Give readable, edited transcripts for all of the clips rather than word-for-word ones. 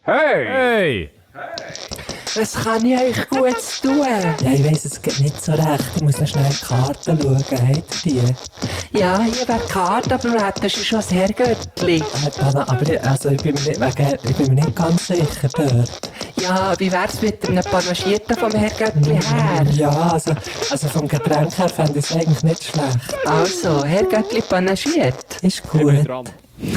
Hey! Was kann ich euch Gutes tun? Ja, ich weiss, es geht nicht so recht. Ich muss noch schnell in die Karten schauen. Habt ihr die? Ja, hier wäre die Karte, aber du hättest schon das Herrgöttli. Aber ich bin mir nicht ganz sicher dort. Ja, wie wär's mit einem Panagierten vom Herrgöttli her? Ja, also vom Getränk her fände ich es eigentlich nicht schlecht. Also, Herrgöttli panagiert. Ist Ich bin gut. dran.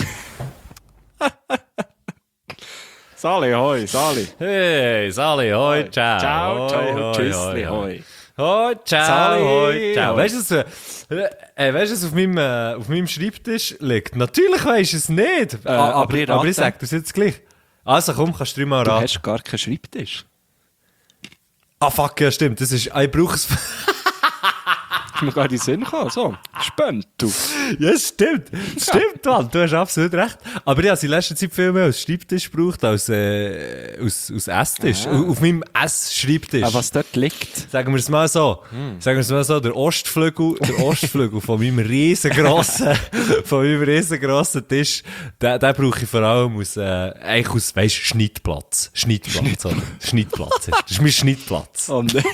Sali, hoi, Sali. Hey, Sali, hoi, ciao. Ciao, ciao, hoi, tschüssli, hoi. hoi. Hoi, ciao, Sali, hoi, ciao. hoi. Weißt du, was auf meinem Schreibtisch liegt? Natürlich weisst du es nicht. aber ich rate. ich sag das jetzt gleich. Also komm, kannst du dreimal Du raten. hast gar keinen Schreibtisch. Ah, fuck, ja stimmt. Das ist, ich brauche es. Ist mir gar nicht in den Sinn gekommen. So, spannend, du. Ja, stimmt. Stimmt, Mann. Du hast absolut recht. Aber ich habe in letzter Zeit viel mehr als Schreibtisch gebraucht als aus Esstisch. Auf meinem Essschreibtisch. Was dort liegt. Sagen wir es mal so. Sagen wir es mal so, der Ostflügel von meinem riesengroßen Tisch, den brauche ich vor allem eigentlich aus, weisst, Schnittplatz. Schnittplatz, oder? Schnittplatz. Das ist mein Schnittplatz. Oh nein.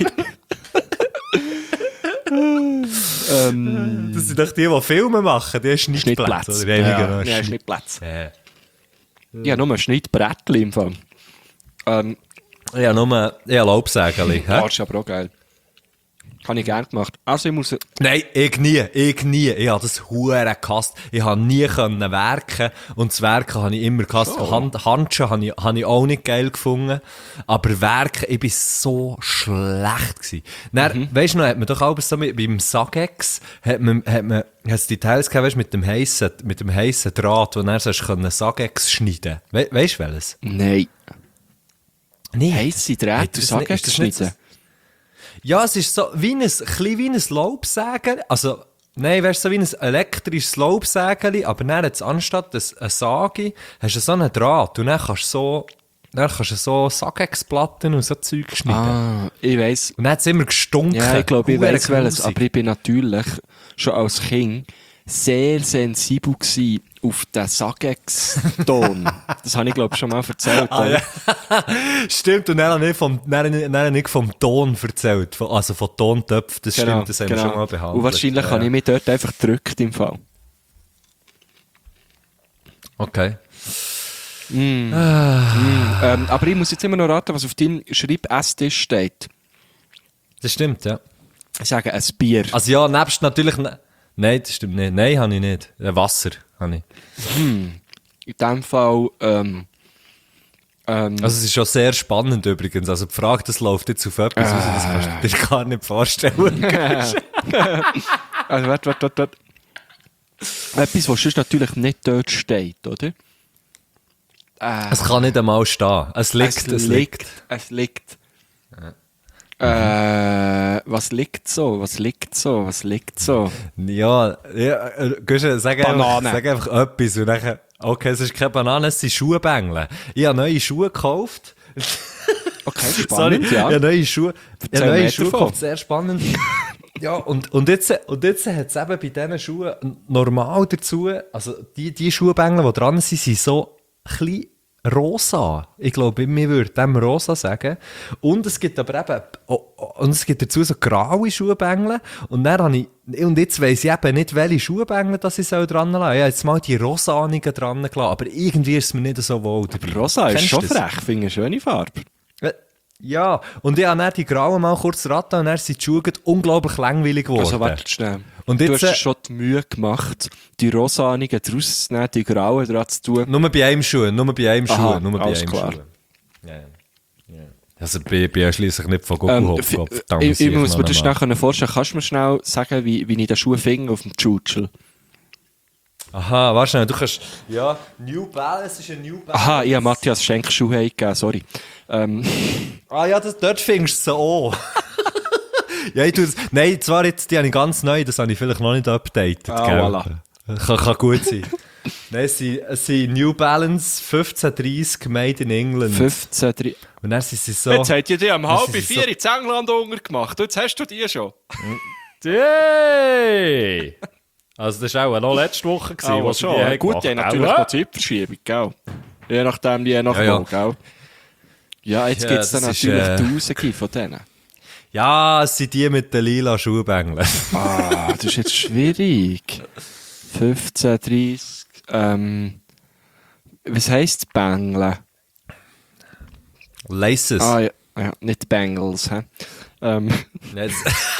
Das sind doch die Filme machen, die haben Schnittplätze. Schnittplätze. Oder? Ja, Genau. Schnittplätze. Ja, nur ein Schnittbrettchen im Fall. Ja, nur, Laubsägerli. Das ist aber auch geil. Habe ich gerne gemacht. Also ich muss... Nein, ich nie. Ich habe das hure gehasst. Ich habe nie können werken. Und das Werken habe ich immer gehasst. Handschuhe habe ich auch nicht geil gefunden. Aber Werken, ich bin so schlecht gewesen. Dann, weisst du noch, hat man doch auch so beim Sagex, hat's die Teils gehabt, weisst, mit dem heissen Draht, wo dann so können Sagex schneiden. Weisst du welches? Nein. Nee. Heisse Drähte, du sagst ist das nicht schneiden. Ja, es ist so wie ein Laubsäger. Also, nein, weißt du, so wie ein elektrisches Laubsägerli, aber dann hat's anstatt eine Sage, hast du so einen Draht und dann kannst du so Sagex-Platten und so Zeug schneiden. Ah, ich weiss. Und dann hat's immer gestunken. Ja, ich glaube, ich Huere weiss welches. grusig. Aber ich bin natürlich schon als Kind sehr sensibel gewesen auf den Sagex-Ton. Das habe ich, glaube ich, schon mal erzählt. Ja. Stimmt, und dann habe ich vom Ton erzählt. Also von Tontöpfen, das stimmt, das haben wir schon mal behandelt. Und wahrscheinlich habe ich mich dort einfach gedrückt im Fall. Okay. Aber ich muss jetzt immer noch raten, was auf deinem Schreibesstisch steht. Das stimmt, ja. Ich sage ein Bier. Also ja, nebst natürlich... Nein, das stimmt nicht. Nein, habe ich nicht. Wasser habe ich. In dem Fall, Also es ist schon sehr spannend übrigens. Also die Frage, das läuft jetzt auf etwas, was das kannst du dir gar nicht vorstellen. also warte. Etwas, was sonst natürlich nicht dort steht, oder? Es kann nicht einmal stehen. Es liegt. Es liegt. Was liegt so? Ja, Guschen, sag Banane. einfach etwas. Und dann, okay, es ist keine Banane, es sind Schuhbängel. Ich habe neue Schuhe gekauft. Okay, Sorry, spannend, ja. ich habe neue Schuhe Erzähl mehr gekauft, davon. sehr spannend. Ja, und jetzt hat es eben bei diesen Schuhen normal dazu, also die Schuhbängel, die dran sind, sind so klein rosa. Ich glaube, mir würde dem rosa sagen. Und es gibt aber eben, und es gibt dazu so graue Schuhbängel. Und dann habe ich, und jetzt weiss ich eben nicht, welche Schuhbängel das ich dran lassen soll. Ich habe jetzt mal die rosanigen dran gelassen, aber irgendwie ist es mir nicht so wohl dabei. Rosa ist Kennst schon du das? frech, finde ich eine schöne Farbe. Ja, und ich habe dann die grauen mal kurz raten und dann sind die Schuhe unglaublich langweilig geworden. Also warte schnell. Und Du jetzt, hast schon die Mühe gemacht, die rosanigen draus zu nehmen, die grauen dran zu tun. nur bei einem Schuh, nur bei einem Aha, Schuh, nur bei alles einem klar. Schuh. Ja. Also ich bin ja schliesslich nicht von Google Hopf. Ich muss mir das schnell vorstellen. Kannst du mir schnell sagen, wie ich den Schuh finde auf dem Tschutschel? Aha, warte schnell, du kannst... Ja, New Balance ist ein New Balance. Aha, ich habe Matthias Schenk Schuhe gegeben, sorry. Ah ja, dort findest du sie auch. Ja, ich tue das... Nein, zwar jetzt, die habe ich ganz neu, das habe ich vielleicht noch nicht updated. Gell? Voilà. Kann gut sein. Nein, es sind New Balance 1530 made in England. 15,3. Und dann sind sie so... Jetzt habt ihr die um Das halb ist vier so- in England gemacht. Jetzt hast du die schon. Hey! Also das war auch noch letzte Woche, Ah, was schon. die Gut, die haben natürlich noch noch Zeitverschiebung, gell? Je nachdem, je nach Ja. wo, gell? Ja, jetzt Ja, gibt es dann das ist, natürlich Tausende von denen. Ja, es sind die mit den lila Schuhbängeln. Ah, das ist jetzt schwierig. 15, 30, was heisst Bängle? Laces. Ah, ja, nicht Bengals, hä? Jetzt-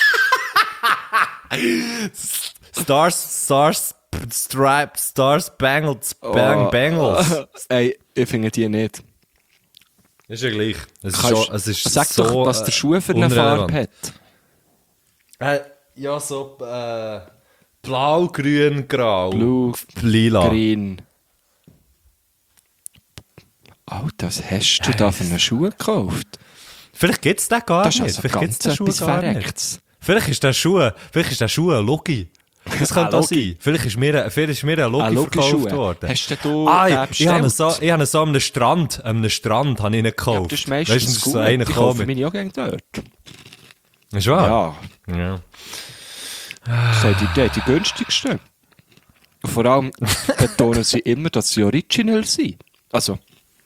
Stars, Bangles, Bangles. Ey, ich finde die nicht. Ist ja gleich. Es ist Sag so, doch, was der Schuh für eine Farbe unrelevant. hat. Ja, so blau, grün, grau. Blue, lila. green. Oh, das hast du da für einen Schuh gekauft? Vielleicht gibt es den gar Das ist nicht. also Vielleicht gibt's ganz den Schuh etwas gar nicht. Verrecktes. Vielleicht ist der Schuh ein Logi. Das könnte auch sein. Vielleicht ist mir ein Logi Logischuh. verkauft worden. Hast denn du Ah, den ich habe bestellt? ihn so am Strand habe ich ihn gekauft. Das ist meistens Weisst du, gut. so einer Ich kaufe gekommen. meine auch gerne dort. Ist wahr? Ja, Ja. das sind die günstigsten. Und vor allem betonen sie immer, dass sie original sind. Also.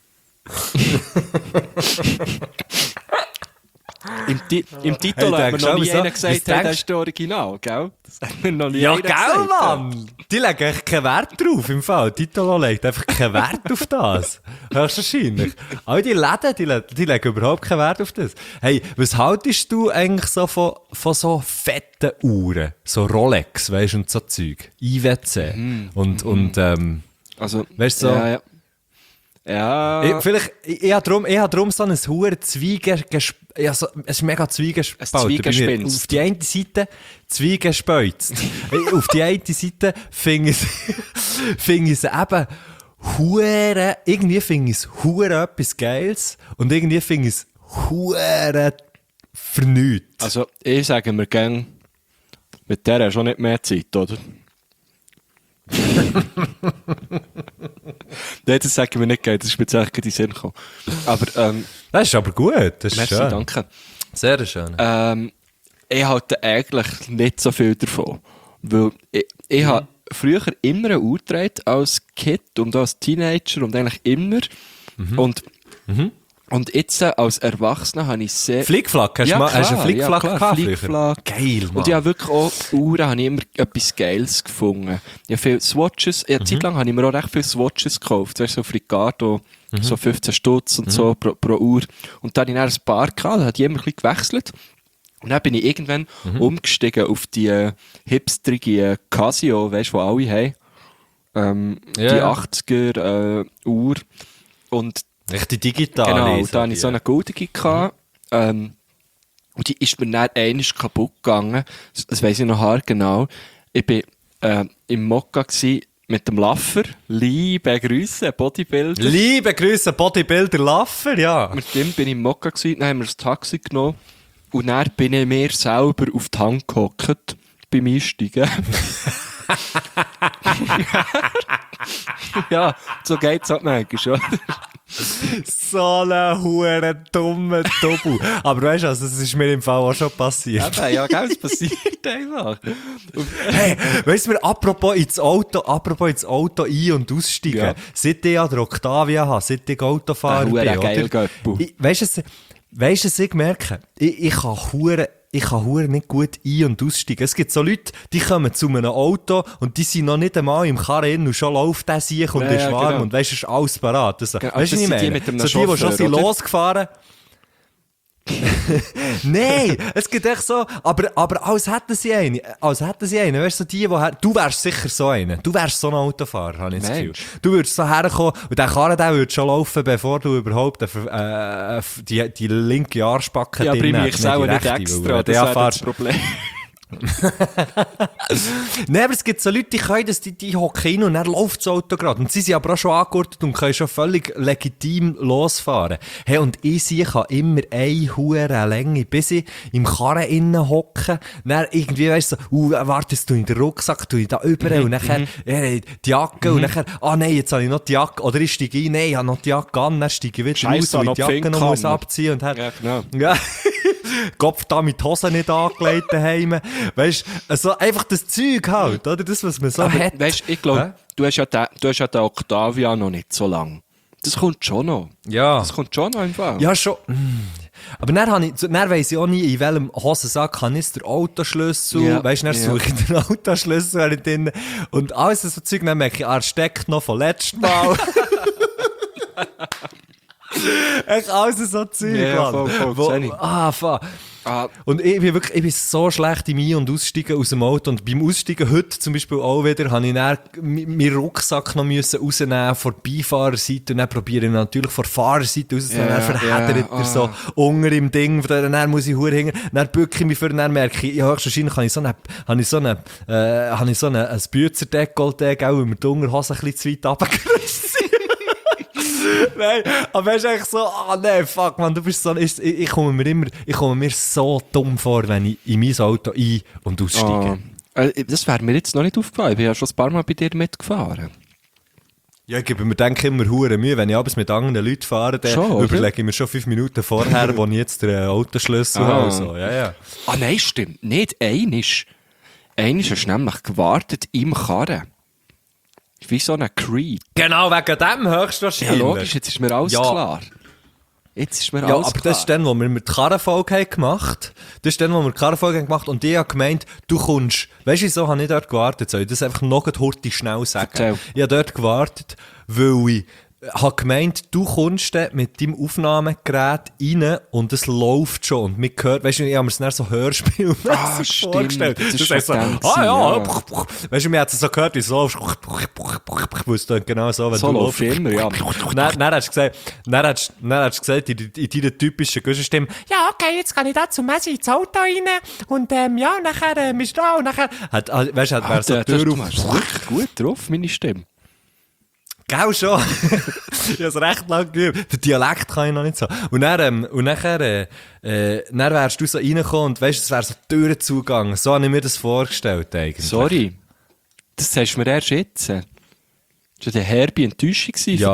Im Titel Hey, hat der mir noch nie schau, einer was gesagt, hey, das denkst- ist der Original, gell? Das hat mir noch nie Ja, einer gell, gesagt. Mann! Die legen echt keinen Wert drauf im Fall. Titolo legt einfach keinen Wert auf das. Höchstwahrscheinlich. All die Läden, die legen überhaupt keinen Wert auf das. Hey, was haltest du eigentlich so von so fetten Uhren? So Rolex, weisst du, und so Zeug. IWC. Und Also, weißt du, so- ja. Ja, ich habe drum so ein hohes es ist mega Zwiegespalten. Zwiegespinst. Auf die eine Seite Zwiegespalten. Auf die eine Seite finde ich es eben hure, irgendwie finde ich es hure etwas Geiles und irgendwie finde ich es hure vernünftig. also ich sage mir gerne, mit der hast du schon nicht mehr Zeit, oder? Nein, das sagen wir nicht, das ist mir jetzt echt in den Sinn gekommen. Aber, Das ist aber gut, das ist merci, schön. danke. Sehr schön. Ich halte eigentlich nicht so viel davon. Weil ich habe früher immer eine Uhr getragen als Kind und als Teenager und eigentlich immer. Und jetzt als Erwachsener habe ich sehr... Flickflack, hast du Ja, mal, hast du klar, einen Flickflack ja, klar, gehabt früher? Flickflack. Geil, Mann. Und ich habe wirklich auch Uhren habe ich immer etwas Geiles gefunden. Ich habe viele Swatches, eine Zeit lang habe ich mir auch recht viele Swatches gekauft. Weißt du, so Frigato, so 15 Stutz und so pro Uhr. Und dann habe ich dann ein paar gehabt, da hat die immer ein bisschen gewechselt. Und dann bin ich irgendwann umgestiegen auf die hipsterige Casio, weißt du, die alle haben. Die Ja. 80er Uhr. Und Richtig digital. genau, da hatte ich so eine goldige gehabt. Und die ist mir dann einmal kaputt gegangen. Das weiss ich noch haargenau. Ich war im Mokka gsi mit dem Laffer. Liebe Grüße, Bodybuilder. Liebe Grüße, Bodybuilder Laffer, ja. Mit dem bin ich im Mokka gsi, dann haben wir das Taxi genommen. Und dann bin ich mir selber auf die Hand gehockt beim Einsteigen. Ja, so geht's halt manchmal, oder? So ein hure dummer Doppel. Aber weißt du, also, das ist mir im Fall auch schon passiert. Eben, ja, gell, es passiert einfach. Hey, weißt du, apropos ins Auto ein- und aussteigen. Ja. Seit ich ja den Octavia habe, seit ich Autofahrer bin, Hure geil, oder? Göppel. Weißt du, was ich merke? Ich kann hure nicht gut ein- und aussteigen. Es gibt so Leute, die kommen zu einem Auto und die sind noch nicht einmal im Karren und schon läuft der sich und Ja, ist ja, warm genau. und weißt du, ist alles parat. Also, Genau, weißt du, das was ich sind die meine? mit einem So die schon Chauffeur, sind oder? losgefahren. Nein, es gibt echt so, aber als hätten sie einen, weißt du, so du wärst sicher so einer, du wärst so ein Autofahrer, habe ich das Gefühl. Mensch. Du würdest so herkommen und der Karren, der würde schon laufen, bevor du überhaupt die linke Arschbacke Ja, bring mich hast, selber die nicht rechte, extra, weil das der wäre fährst- das Problem. Nein, aber es gibt so Leute, die können das, die hocken hin und dann läuft das Auto gerade. Und sie sind aber auch schon angegurtet und können schon völlig legitim losfahren. Hey, und ich kann immer eine hure Länge, bis ich im Karren innen hocke. Dann irgendwie, weißt du, so, wartest du in den Rucksack, tu ich da über und nachher, die Jacke und nachher, nein, jetzt habe ich noch die Jacke, oder ich steige ein, nein, ich habe noch die Jacke an, dann steige ich wieder Scheisse, raus, weil noch ich die Jacke die noch muss Finkkammer. abziehen und Ja, genau. ja. Kopf da mit die Hose nicht angelegt daheim. Weißt du, also einfach das Zeug halt, oder? Das, was man so hat. Weißt du, ich glaube, Hä? du hast ja den Octavia noch nicht so lang. Das kommt schon noch. Ja. Das kommt schon noch im Fall. Ja, schon. Aber dann weiss ich auch nie, in welchem Hosensack habe ich den Autoschlüssel. Ja, Weisst du, dann suche ich den Autoschlüssel drin. Und alles so Zeug, dann merke ich, er steckt noch von letztem Mal. Echt alles so Zeug, Ja, Mann. voll, Fuck. Ah, Und ich bin so schlecht im Ein- und Aussteigen aus dem Auto. Und beim Aussteigen heute zum Beispiel auch wieder, habe ich dann meinen Rucksack noch müssen rausnehmen von der Beifahrerseite. Und dann probiere ich natürlich von der Fahrerseite rauszunehmen. Ja, Dann verheddert ja, er so unter im Ding. Dann muss ich verdammt hängen. Dann bücke ich mich vor und dann merke ich, ja, höchstwahrscheinlich habe ich so ein Büzerdekolleté, weil mir die Unterhose ein bisschen zu weit runtergerutscht sind. Nein, aber es ist echt so, nein, fuck, man, du bist so, ich komme mir so dumm vor, wenn ich in mein Auto ein- und aussteige. Das wäre mir jetzt noch nicht aufgefallen. Ich bin ja schon ein paar Mal bei dir mitgefahren. Ja, ich gebe mir denke immer hure Mühe, wenn ich abends mit anderen Leuten fahre, dann Schon, überlege ich mir schon 5 Minuten vorher, wo ich jetzt den Autoschlüssel habe. und So. Ja. Ah, nein, stimmt. Nicht einisch. Einisch hast du nämlich gewartet im Karren. Wie so ein Creed. Genau, wegen dem Ja, höchstwahrscheinlich. logisch, jetzt ist mir alles Ja. klar. Jetzt ist mir Ja, alles aber klar. das ist dann, wo wir mit der Karrenfolge gemacht haben. Das ist dann, wo wir die Karrenfolge haben gemacht und ich habe gemeint, du kommst, weisst du, wieso habe ich dort gewartet? Soll ich das einfach noch hurtig schnell sagen? Erzähl. Ich habe dort gewartet, weil ich habe gemeint, du kommst dann mit deinem Aufnahmegerät rein und es läuft schon. Und mich gehört, weisst du, ich habe mir es dann so hörspielmäßig stimmt. vorgestellt. Das ist heißt so, schon ja. ja. Weisst du, mir hat es so gehört, wie es läuft. Weil es dann genau so, wenn So du läuft läufst. immer, ja. Dann hast du gesagt, in deiner typischen Güssenstimme, Ja, okay, jetzt kann ich da zum Messi ins Auto rein und ja, und nachher bist du da und nachher... weißt du, wäre so die Tür Du auf. hast wirklich gut drauf, meine Stimme. Gell schon? Ich habe es recht lang geübt. Den Dialekt kann ich noch nicht so. Und nachher wärst du so reingekommen und weißt, es wäre so Türenzugang. So habe ich mir das vorgestellt eigentlich. Sorry. Das sagst du mir erst jetzt. Das war eine herbe Enttäuschung für dich.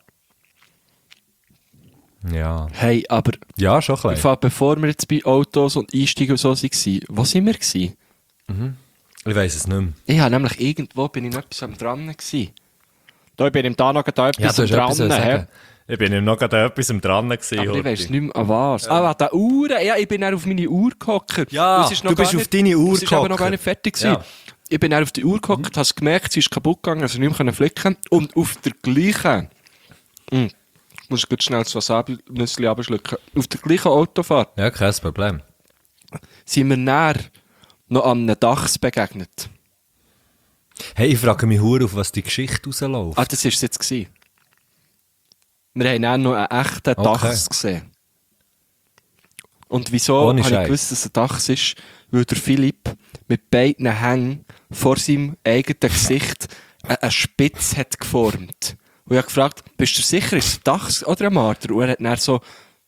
Ja. Hey, aber Ja, schon klein. bevor wir jetzt bei Autos und Einsteigen und so waren, wo sind wir gewesen? Ich weiss es nicht mehr. Ich habe nämlich irgendwo bin ich noch etwas am dran gewesen. Da bin ich da noch etwas du hast am etwas dran. sagen. Ich bin ihm noch gerade etwas dran gewesen. Aber ich weiss nicht mehr an was. Ah, an der Uhr. Ja, ich bin dann auf meine Uhr gehockt. Ja, Und es ist noch du bist gar auf deine Uhr Es ist aber noch gehockt. gar nicht fertig gewesen. Ja. Ich bin dann auf die Uhr gehockt, habe gemerkt, sie ist kaputt gegangen, also nicht mehr flicken. Und auf der gleichen... Ich muss gut schnell das Wasabi-Nüssli abschlucken. Auf der gleichen Autofahrt Ja, kein Problem. sind wir näher noch an einem Dachs begegnet. Hey, ich frage mich hure, auf was die Geschichte rausläuft. Ah, das war es jetzt gewesen. Wir haben dann noch einen echten Dachs gesehen. Und wieso Ohne habe ich Scheiß. gewusst, dass es ein Dachs ist? Weil der Philipp mit beiden Hängen vor seinem eigenen Gesicht eine Spitze hat geformt. Und ich habe gefragt, bist du sicher, ist es ein Dachs oder ein Marder? Und er hat dann so...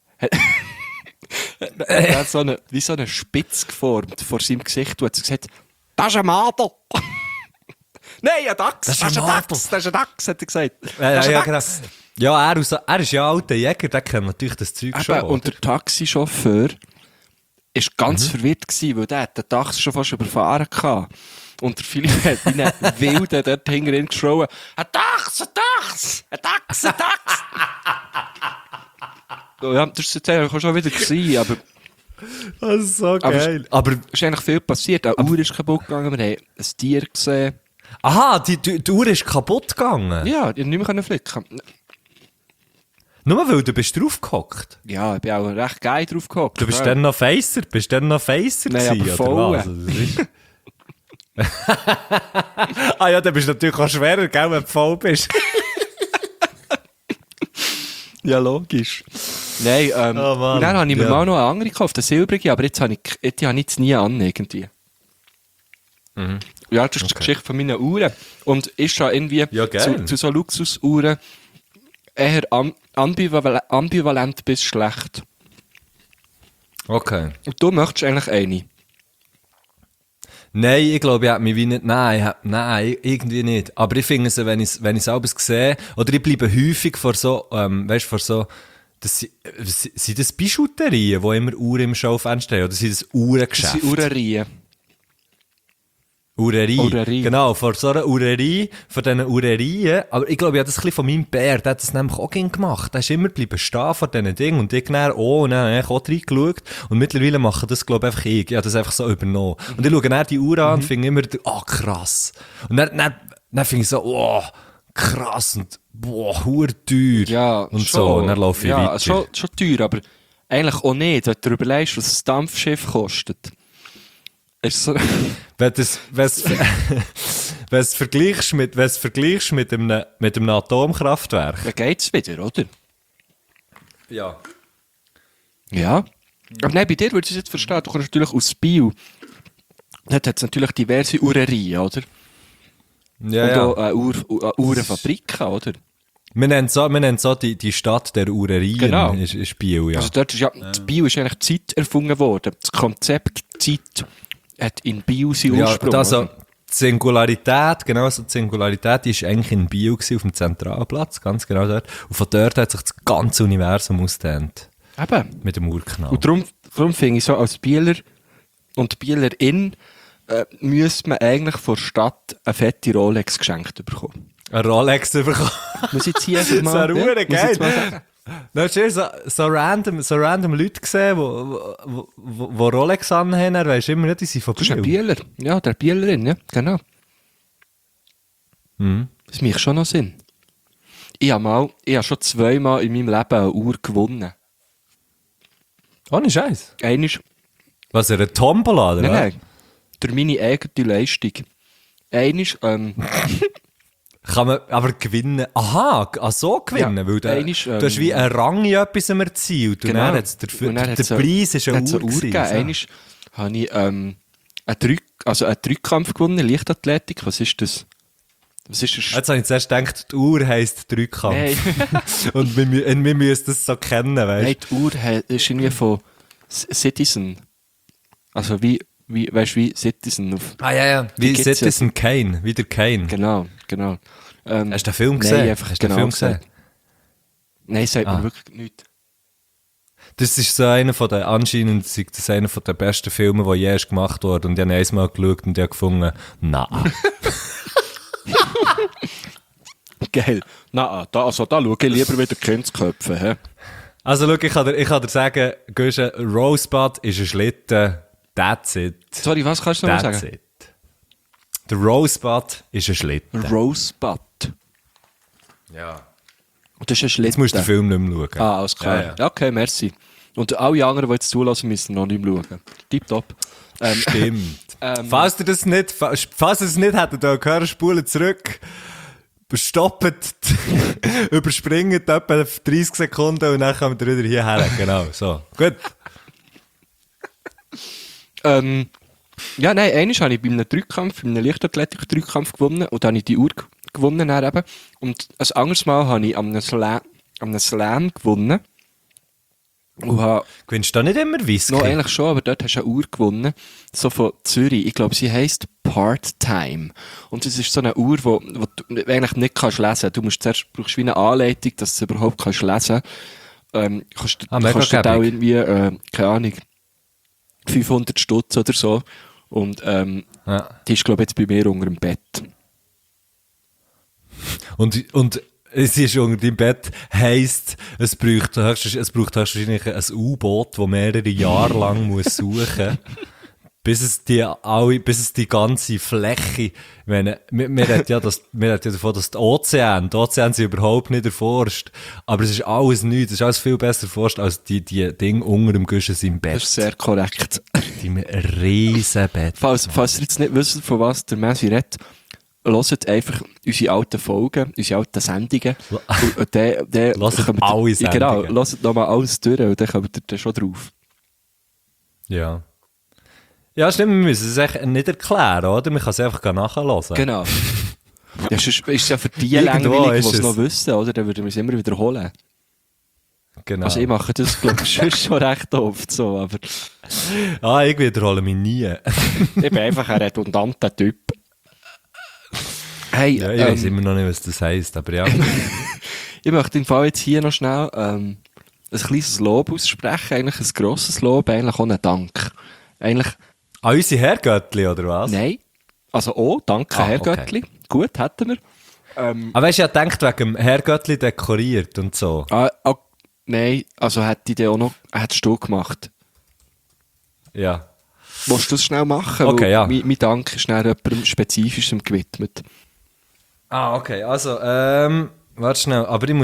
er hat wie so eine Spitze geformt vor seinem Gesicht und hat gesagt, das ist ein Marder. Nein, ein Dachs. Das ist ein Dachs. Das ist ein Dachs, hat er gesagt. Das ist Ja, ein genau. Dachs. Ja, er ist ja alter Jäger, der kennt natürlich das Zeug schon. Eben, und oder? der Taxichauffeur war ganz verwirrt gewesen, weil der hat den Dachs schon fast überfahren hatte. Und der Philipp hat in einen Wilden dort hinter ihm geschrien, ein Dachs, ein Dachs, ein Dachs, ein Dachs. Ja, das ist jetzt eigentlich schon wieder gewesen, aber Das ist so geil. Aber, es ist eigentlich viel passiert. Eine Uhr ist kaputt gegangen, wir haben ein Tier gesehen. aha, die Uhr ist kaputt gegangen. Ja, ich nicht mehr flicken. Nur weil du bist draufgehockt. Ja, ich bin auch recht geil drauf gehockt. Du bist ja. dann noch Facer? Bist dann noch Facer Nein, gewesen, aber oder voll. was? Also, das ist- ah ja, dann bist du natürlich auch schwerer, gell, wenn du voll bist. Ja, logisch. Nein, Oh Mann, und dann habe ich mir ja. mal noch eine andere gekauft, eine silbrige, aber jetzt habe ich jetzt nie an, irgendwie. Ja, das ist die Geschichte von meinen Uhren. Und ist schon irgendwie Ja, geil. zu so Luxusuhren eher ambivalent bis schlecht. Okay. Und du möchtest eigentlich eine. Nein, ich glaube, ich hätte mich wie nicht, nein, irgendwie nicht. Aber ich finde es, wenn ich es sehe, oder ich bleibe häufig vor so, weißt du, vor so, sind das Bijouterien, wo immer Uhren im Schaufenster haben, oder sind das Das Uhrengeschäfte? sind Uhrenreihen. Urerie. Genau, von so einer Urerie, von diesen Urerien. Aber ich glaube, ich habe das ein bisschen von meinem Bär, der hat das nämlich auch gemacht. Der ist immer bleiben stehen vor diesen Dingen und ich dann auch, und dann habe ich auch reingeschaut. Und mittlerweile machen das, glaube ich, einfach ich. Ich habe das einfach so übernommen. Und ich schaue dann die Uhr an und finde immer, krass. Und dann finde ich so, krass und teuer. Ja, und schon, so, und dann laufe ich weiter. Ja, schon teuer, aber eigentlich auch nicht, wenn du dir überlegst, was ein Dampfschiff kostet. Ist so... Wenn du es vergleichst mit einem Atomkraftwerk. Dann geht's wieder, oder? Ja. Ja. Aber nein, bei dir würde ich es jetzt verstehen, du kommst natürlich aus Biel. Dort hat es natürlich diverse Urerien, oder? Ja, Und auch Uhrenfabriken, oder? Wir nennen so die Stadt der Urerien, Genau. ist Biel, ja. Also dort ist das Biel ist eigentlich Zeit erfunden worden. Das Konzept Zeit hat in Biel seinen Ursprung. Also, oder? die Singularität, genau so, die Singularität, die war eigentlich in Biel gewesen, auf dem Zentralplatz, ganz genau dort. Und von dort hat sich das ganze Universum ausgedehnt. Eben. Mit dem Urknall. Und darum finde ich so, als Bieler und Bielerin müsste man eigentlich von der Stadt eine fette Rolex geschenkt bekommen. Ein Rolex bekommen. Muss ich jetzt hier einfach mal... Das ist ja muss ich jetzt mal geil. sagen. Da hast du so random Leute gesehen, die Rolex anhaben, dann weisst du immer nicht, die sind von Das ist ein Biel. Bieler. Ja, der Bielerin, ja, genau. Das macht schon noch Sinn. Ich habe schon 2-mal in meinem Leben eine Uhr gewonnen. Ohne Scheiß. Einmal, Was, eine Tombola, oder? nein, durch meine eigene Leistung. Einmal, Kann man aber gewinnen. Aha, so gewinnen, Ja, weil du einmal, hast wie einen Rang in etwas erzielt. Und dann hat's der Preis ist eine Uhr gegeben. gewesen. Einmal habe ich einen Dreikampf gewonnen, Leichtathletik. Was ist das? Was ist das? Jetzt habe ich zuerst gedacht, die Uhr heisst Dreikampf. Nein, Und wir müssen das so kennen, weißt nein, die Uhr ist irgendwie von Citizen. Also wie Citizen auf... Ah ja. Wie gibt's Citizen Kane, wieder Kane. Genau. Hast du den Film gesehen? Nein, einfach Hast du den genau Film gesehen? Nein, sagt mir wirklich nichts. Das ist so einer von den, anscheinend ist das einer von den besten Filme, die je ist gemacht wurde. Und ich habe ihn einmal geschaut und ich habe gefunden, nein. Geil. Da schaue ich lieber wieder Kindsköpfe. He? Also schau, ich kann dir sagen, Guschen, Rosebud ist ein Schlitten, that's it. Sorry, was kannst du noch mal That's sagen? it. Der Rosebud ist ein Schlitten. Rosebud. Ja. Und das ist ein Schlitten. Jetzt musst du den Film nicht mehr schauen. Ah, alles klar. Ja. Ja, okay, merci. Und alle anderen, die jetzt zulassen, müssen noch nicht mehr schauen. Tipptopp. Stimmt. Falls ihr es nicht hättet, dann gehört, spulen zurück, stoppet, überspringet etwa 30 Sekunden und dann kommt ihr wieder hierher. Genau, so. Gut. Ja, nein, einmal habe ich bei einem Dreikampf, bei einem Leichtathletik-Dreikampf gewonnen und dann habe ich die Uhr gewonnen dann eben. Und ein anderes Mal habe ich an einem Slam gewonnen. Und habe Gewinnst du da nicht immer Whisky? noch eigentlich schon, aber dort hast du eine Uhr gewonnen. So von Zürich. Ich glaube, sie heisst Part-Time. Und es ist so eine Uhr, wo du eigentlich nicht kannst lesen. Du brauchst wie eine Anleitung, dass du überhaupt kannst lesen. Kostet mega dort auch gäbig. irgendwie, keine Ahnung, 500 Stutz oder so. Und Ja. die ist, glaube ich, jetzt bei mir unter dem Bett. Und es ist unter deinem Bett, heisst, es braucht wahrscheinlich ein U-Boot, das mehrere Jahre lang muss suchen bis es die ganze Fläche, ich meine, wir reden ja davon, dass die Ozeane sind überhaupt nicht erforscht, aber es ist alles nichts, es ist alles viel besser erforscht als die Dinge unter dem Guschen im Bett. Das ist sehr korrekt. Die haben ein riesen Bett. Falls ihr jetzt nicht wisst, von was der Messi redet, hört einfach unsere alten Folgen, unsere alten Sendungen. Und dann Hört kommt alle Sendungen. Genau, hört nochmal alles durch und dann kommt ihr dann schon drauf. Ja. Ja, stimmt, wir müssen es echt nicht erklären, oder? Man kann es einfach nachhören. Genau. Ja, sonst ist es ja für die Irgendwo langweilig, die ist es es. noch wissen, oder? Dann würden wir es immer wiederholen. Genau. Also ich mache das, glaube ich, schon recht oft so, aber Ich wiederhole mich nie. ich bin einfach ein redundanter Typ. Hey, Ja, ich weiß immer noch nicht, was das heisst, aber ja. ich möchte im Fall jetzt hier noch schnell ein kleines Lob aussprechen, eigentlich ein grosses Lob, eigentlich auch einen Dank. Eigentlich, An unsere Herrgöttli, oder was? nein, Also, danke, Herr Göttli. Gut, hätten wir. Aber weißt du, ich gedacht, wegen dem Herr Göttli dekoriert und so. Nein, also hättest du gemacht. Ja. Willst du das schnell machen? Okay, Weil ja. Mein Dank ist schnell jemandem Spezifischem gewidmet. Okay, also, warte schnell, aber ein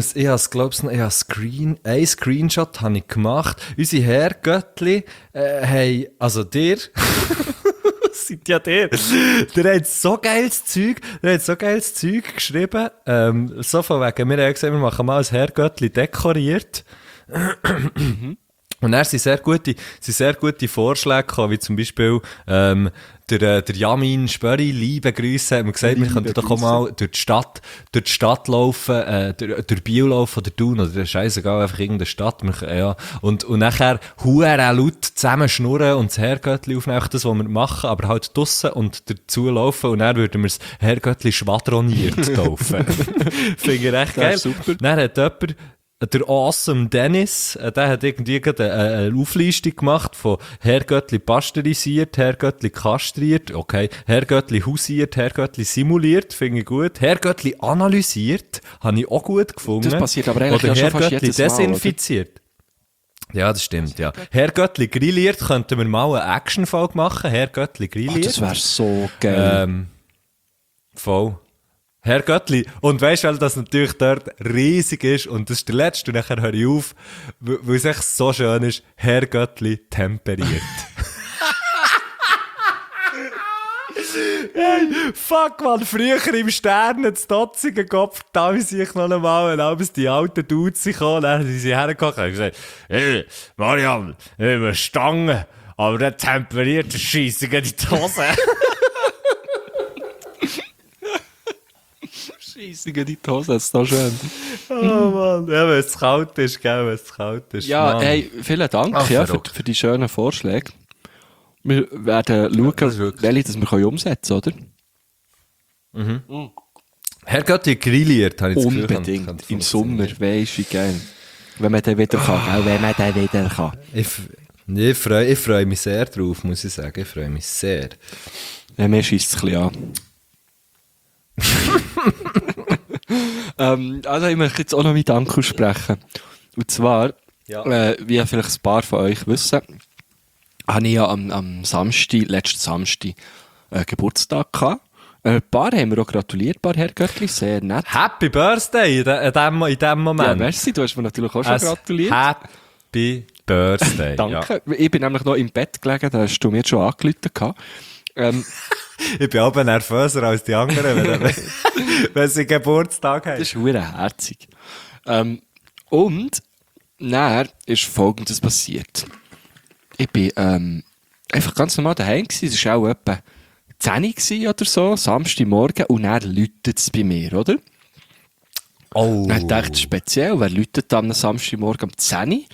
Screenshot habe ich gemacht. Unsere Herr Göttli, also dir, seid ja der hat so geiles Zeug geschrieben, so von wegen, wir haben gesagt, wir machen mal ein Herr Göttli dekoriert. Und dann sind sehr gute Vorschläge gekommen, wie zum Beispiel, der Jamin Spöri, liebe Grüße, hat mir gesagt, wir könnten doch auch mal durch die Stadt laufen, durch Biel laufen oder Thun, oder scheissegal, einfach irgendeine Stadt, ja. Und nachher hure laut zusammen schnurren und das Herrgöttli aufnehmen, das, was wir machen, aber halt draussen und dazu laufen, und dann würden wir das Herrgöttli schwadroniert taufen. Finde ich recht geil. Super. Dann hat jemand, der Awesome Dennis, der hat irgendwie gerade eine Auflistung gemacht von Herrgöttli pasteurisiert, Herrgöttli kastriert, okay, Herrgöttli hausiert, Herrgöttli simuliert, finde ich gut, Herrgöttli analysiert, habe ich auch gut gefunden. Das passiert aber eigentlich oder ja schon fast Herrgöttli jedes Mal, desinfiziert. Ja, das stimmt, ja. Herrgöttli grilliert, könnten wir mal eine Action-Folge machen, Herrgöttli grilliert. Das wäre so geil. Voll. Herr Göttli. Und weisst du, weil das natürlich dort riesig ist, und das ist der letzte, und nachher höre ich auf, weil es echt so schön ist, Herr Göttli temperiert. Hey, fuck man, früher im Sternen, zu Dotzigen Kopf, da wie sich noch einmal, und abends die alten Dudes kamen, dann sind sie hergekommen und gesagt, hey, Mariam, wir Stangen, aber der temperiert, der scheisse in die Hose. Scheissige die Hose, das ist so schön. Oh Mann, ja, wenn es kalt ist, gell, wenn es kalt ist. Ja, Mann. hey, vielen Dank für die schönen Vorschläge. Wir werden schauen, welche das wir umsetzen können, oder? Herr Götti grilliert, habe ich das Gefühl. Unbedingt. Im Sommer, weisst du, wie geil. Wenn man dann wieder kann. Auch wenn man dann wieder kann. Ich freu mich sehr drauf, muss ich sagen. Ich freue mich sehr. Ja, mir scheisst es ein bisschen an. Also, ich möchte jetzt auch noch meinen Dank aussprechen. Und zwar, wie vielleicht ein paar von euch wissen, habe ich ja am Samstag, letzten Samstag, Geburtstag gehabt. Ein paar haben mir auch gratuliert, ein paar Herr Göttli, sehr nett. Happy Birthday in dem Moment. Ja, merci, du hast mir natürlich auch schon gratuliert. Happy Birthday. Danke. Ja. Ich bin nämlich noch im Bett gelegen, da hast du mir schon angerufen. Ich bin aber nervöser als die anderen, wenn sie Geburtstag haben. Das ist verdammt herzig. Und dann ist Folgendes passiert. Ich bin einfach ganz normal daheim gewesen. Es war auch etwa 10 Uhr oder so, Samstagmorgen, und dann läutet es bei mir, oder? Oh. Dann dachte ich, speziell, wer läutet am Samstagmorgen um 10 Uhr?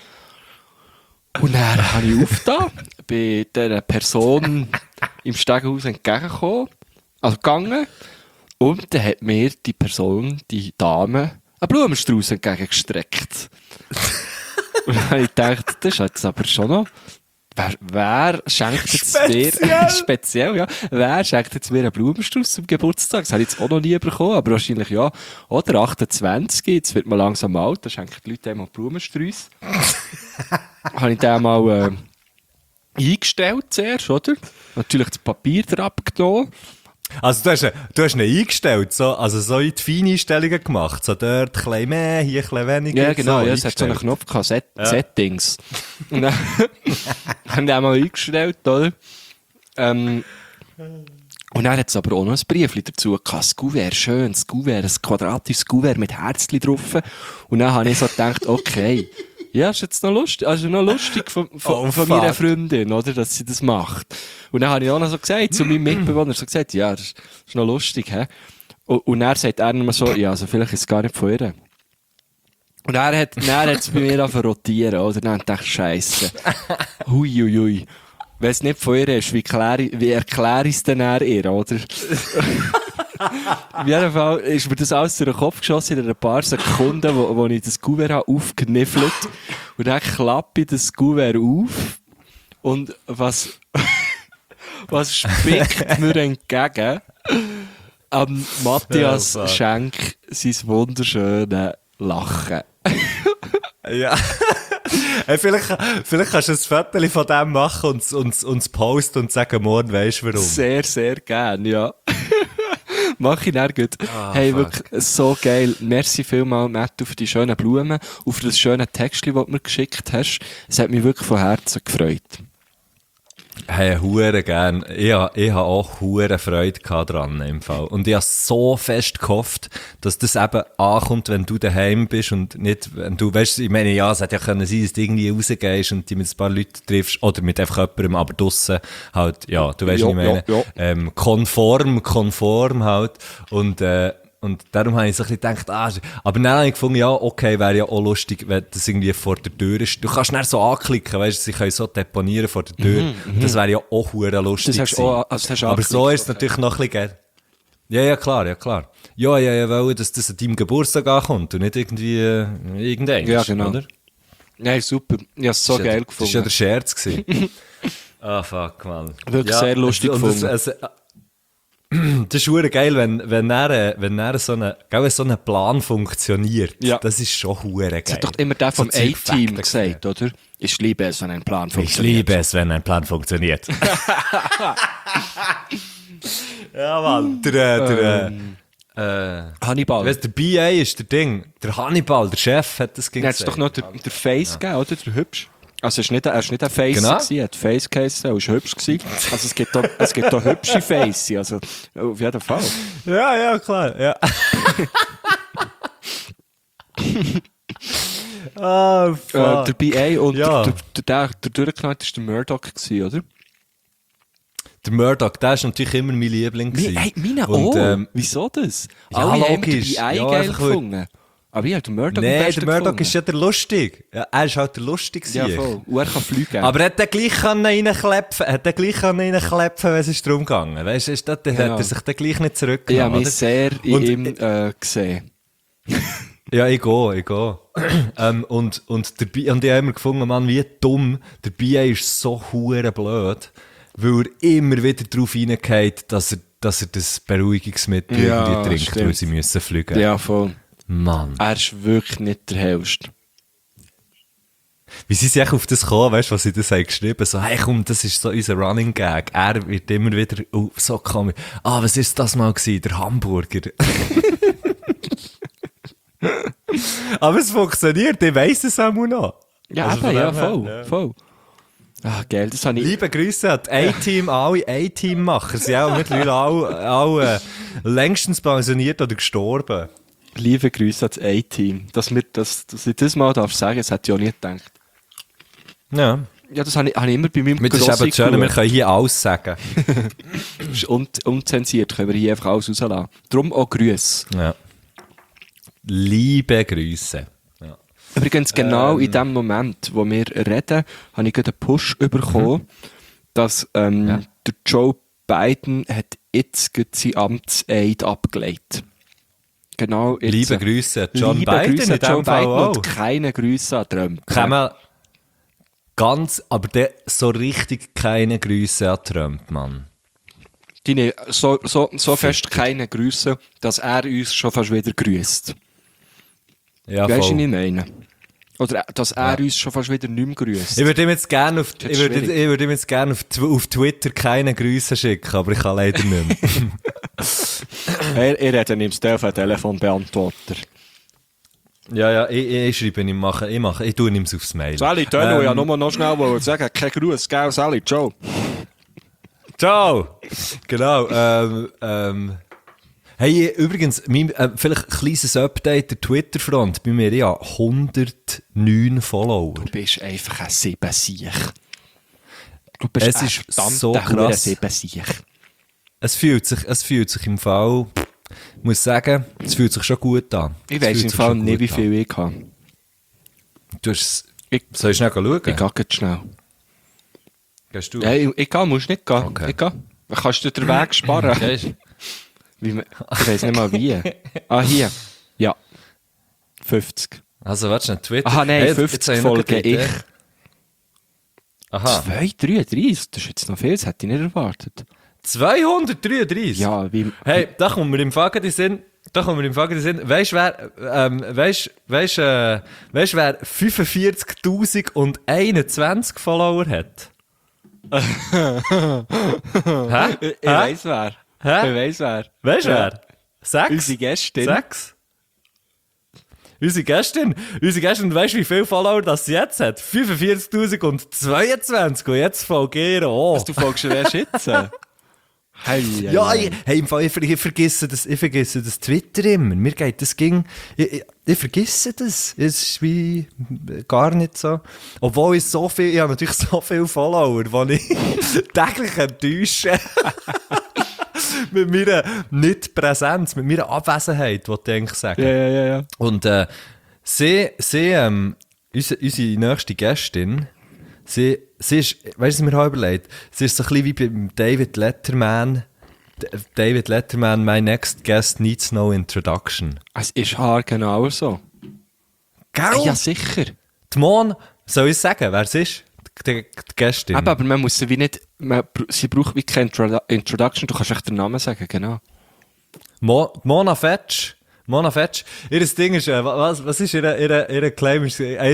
Und dann habe ich aufgetan, bei dieser Person im Stegenhaus entgegengekommen, also gegangen, und dann hat mir die Person, die Dame, einen Blumenstrauß entgegengestreckt. Und dann habe ich gedacht, das ist jetzt aber schon noch... Wer schenkt jetzt mir... Speziell, ja. Wer schenkt jetzt mir einen Blumenstrauß zum Geburtstag? Das habe ich jetzt auch noch nie bekommen, aber wahrscheinlich ja. Oder 28, jetzt wird man langsam alt, da schenken die Leute einmal Blumenstrauß. Habe ich den mal eingestellt zuerst, oder? Natürlich das Papier drauf genommen. Also du hast ihn eingestellt, so in die Feineinstellungen gemacht, so dort ein bisschen mehr, hier ein bisschen weniger. Ja, genau, so ja, es hat so einen Knopf gehabt, Settings. Und dann haben wir den mal eingestellt, oder? Und dann hat es aber auch noch ein Briefchen dazu gehabt, ein Kuvert, schönes Kuvert, ein quadratisches Kuvert mit Herzchen drauf. Und dann habe ich so gedacht, okay, ja, ist jetzt noch lustig, also noch lustig von meiner Freundin, oder, dass sie das macht. Und dann habe ich auch noch so gesagt, zu meinem Mitbewohner, so gesagt, ja, das ist noch lustig, hä? Und dann sagt er immer so, ja, also vielleicht ist es gar nicht von ihr. Und er hat es bei mir angefangen rotieren, oder? Dann dachte ich, Scheisse. Hui. Wenn es nicht von ihr ist, wie erkläre ich es denn ihr, oder? Auf jeden Fall ist mir das alles durch den Kopf geschossen in ein paar Sekunden, wo ich das Kuvert habe aufgekniffelt. Und dann klappe ich das Kuvert auf. Und was Was spickt mir entgegen? Matthias Ja, fuck. Schenk sein wunderschönes Lachen. Ja. Hey, vielleicht kannst du ein Foto von dem machen und uns posten und sagen, morgen weisst du warum. Sehr, sehr gern, ja. Mach ich dann gut. Hey, fuck. wirklich so geil. Merci vielmals, Matthew, für die schönen Blumen und für das schöne Textchen, das du mir geschickt hast. Es hat mich wirklich von Herzen gefreut. Hey, hure gern. Ich ha auch hure Freude gehabt dran im Fall. Und ich habe so fest gehofft, dass das eben ankommt, wenn du daheim bist und nicht, wenn du, weißt, ich meine, ja, es hätte ja können sein, dass du irgendwie rausgehst und dich mit ein paar Leuten triffst, oder mit einfach jemandem, aber draussen halt, ja, du weißt, was ich meine. Ja. Konform halt. Und darum habe ich so ein bisschen gedacht, aber dann habe ich gefunden, ja, okay, wäre ja auch lustig, wenn das irgendwie vor der Tür ist. Du kannst dann so anklicken, weißt du, sie können so deponieren vor der Tür. Das wäre ja auch hure lustig Das hast du gewesen. auch, also das hast du Aber so angeklickt, ist es natürlich noch ein bisschen Ja, klar. Ja, weil dass das an deinem Geburtstag ankommt und nicht irgendwie, irgendein. Ja, genau. Oder? Nein, super. Ich habe es so geil Das war ja gefunden. der Scherz gewesen. Fuck, man. Wirklich sehr lustig gefunden. Das ist hure geil, wenn er so ein Plan funktioniert. Ja. Das ist schon hure geil. Das hat doch immer der vom So Zeug A-Team Fakten gesagt, oder? Ich liebe es, wenn ein Plan Ich funktioniert. liebe es, wenn ein Plan funktioniert. Ja, Mann. Hannibal. Weißt, der BA ist der Ding. Der Hannibal, der Chef, hat das Dann hat es doch noch der Face gegeben, oder? Der Hübsch. Also er war nicht ein Face, Genau. gewesen, er hat Face geheißen, er war hübsch gewesen. Also es gibt auch hübsche Face, also auf jeden Fall. Ja, klar. Ja. Fuck. Der BA und Ja. der durchgeknallt war der Murdoch gewesen, oder? Der Murdoch, der war natürlich immer mein Liebling. Meine Und, auch. Wieso das? ja, Alle haben logisch. den BA Ja, geil einfach gefunden. Aber ich habe den Murdoch am Nein, besten der Murdoch gefunden. ist ja der lustig. Ja, er ist halt der lustig. Ja, voll. Und er kann fliegen. Aber er hat den gleich reinklepfen, wenn es ist darum gegangen. Weißt du, hat er sich dann gleich nicht ich zurückgenommen. habe mich oder? sehr in Und- ihm gesehen. Ja, ich gehe. Und ich habe immer gefunden, Mann, wie dumm. Der Bia ist so hure blöd, weil er immer wieder darauf hineingeht, dass er das Beruhigungsmittel Ja, irgendwie trinkt, stimmt. weil sie müssen fliegen. Ja, voll. Mann. Er ist wirklich nicht der Hellste. Wie sind sie eigentlich auf das gekommen, weißt du, was sie das haben geschrieben? So, hey komm, das ist so unser Running Gag. Er wird immer wieder so komisch. Was ist das mal gewesen? Der Hamburger. Aber es funktioniert, ich weiss es auch noch. Ja, Also eben, von ja, dem her, voll, ja. voll. Geil, das habe ich... Liebe Grüße an die A-Team, alle A-Team-Macher. Sie sind auch mittlerweile alle längstens pensioniert oder gestorben. Liebe Grüße ans A-Team. Dass ich das mal darf sagen, das hätte ich auch nie gedacht. Ja. Ja, das habe ich immer bei meinem Das ist eben das Schöne, wir können hier alles sagen. unzensiert, können wir hier einfach alles rauslassen. Darum auch Grüße. Ja. Liebe Grüße. Ja. Übrigens, genau in dem Moment, wo wir reden, habe ich gerade einen Push bekommen, dass der Joe Biden hat jetzt gerade seinen Amtseid abgelegt. Genau jetzt. Liebe Grüße an John Liebe Biden Grüße in an Joe dem Fall Biden auch. und keine Grüße an Trump. Kann man aber so richtig keine Grüße an Trump, Mann. So fest keine Grüße, dass er uns schon fast wieder grüßt. Ja, Weißt du, voll. was ich meine? Oder dass er uns schon fast wieder nicht mehr grüßt. Ich würde ihm jetzt gerne ist schwierig. auf Twitter keine Grüße schicken, aber ich kann leider nicht mehr. Er hat ihm das Telefonbeantworter. Ja, ich schreibe ihm, ich tue ihm aufs Mail. Sally, Tönno, ja, nur noch schnell sagen, kein Gruß, gell, Sally, ciao. Ciao! Genau, hey, übrigens, vielleicht ein kleines Update der Twitter-Front. Bei mir ja 109 Follower. Du bist einfach ein Siebensiech. Du bist Es ein ist verdammter so krass. Siebensiech. Es fühlt sich im Fall, ich muss sagen, es fühlt sich schon gut an. Ich Es weiss fühlt im sich Fall schon nicht, wie gut viel ich habe. an. Du hast, Ich soll ich schnell schauen? gehe jetzt schnell. Gehst du? Ja, ich gehe, musst nicht gehen. Okay. Ich gehe. Kannst du den Weg sparen? Gehst? Ich weiss nicht mal wie. Hier. Ja. 50. Also, warte schnell, Twitter. Aha, nein, Hey, 50 jetzt habe ich noch Folgen eine Idee. ich. Aha. 233? Das ist jetzt noch viel, das hätte ich nicht erwartet. 233? Ja, wie... Hey, da kommt mir im Fall in den Sinn, Weißt du, wer 45.021 Follower hat? Hä? Ich weiss wer. Hä? Ich weiss wer. Weißt du wer? 6? Unsere Gästin. 6? Unsere Gästin, weißt du, wie viele Follower das sie jetzt hat? 45.022 und jetzt folge ihr auch. Du folgst mir erst jetzt. Hey, Ja, im Fall, ich vergesse das Twitter immer. Mir geht das ich vergesse das. Es ist wie gar nicht so. Obwohl ich habe natürlich so viele Follower, die ich täglich enttäusche. Mit meiner Nicht-Präsenz, mit meiner Abwesenheit, wollte ich eigentlich sagen. Ja. Und unsere nächste Gästin, sie ist, weißt du, was ich mir habe überlegt? Sie ist so ein bisschen wie beim David Letterman. David Letterman, my next guest needs no introduction. Es ist haargenau so. Gell? Ja, sicher. Die Mon, soll ich sagen, wer es ist? Die Gästin. Aber man muss sie wie nicht... Sie braucht wie keine Introduction. Du kannst echt den Namen sagen, genau. Mona Fetsch. Ihr Ding ist, was ist ihr Claim?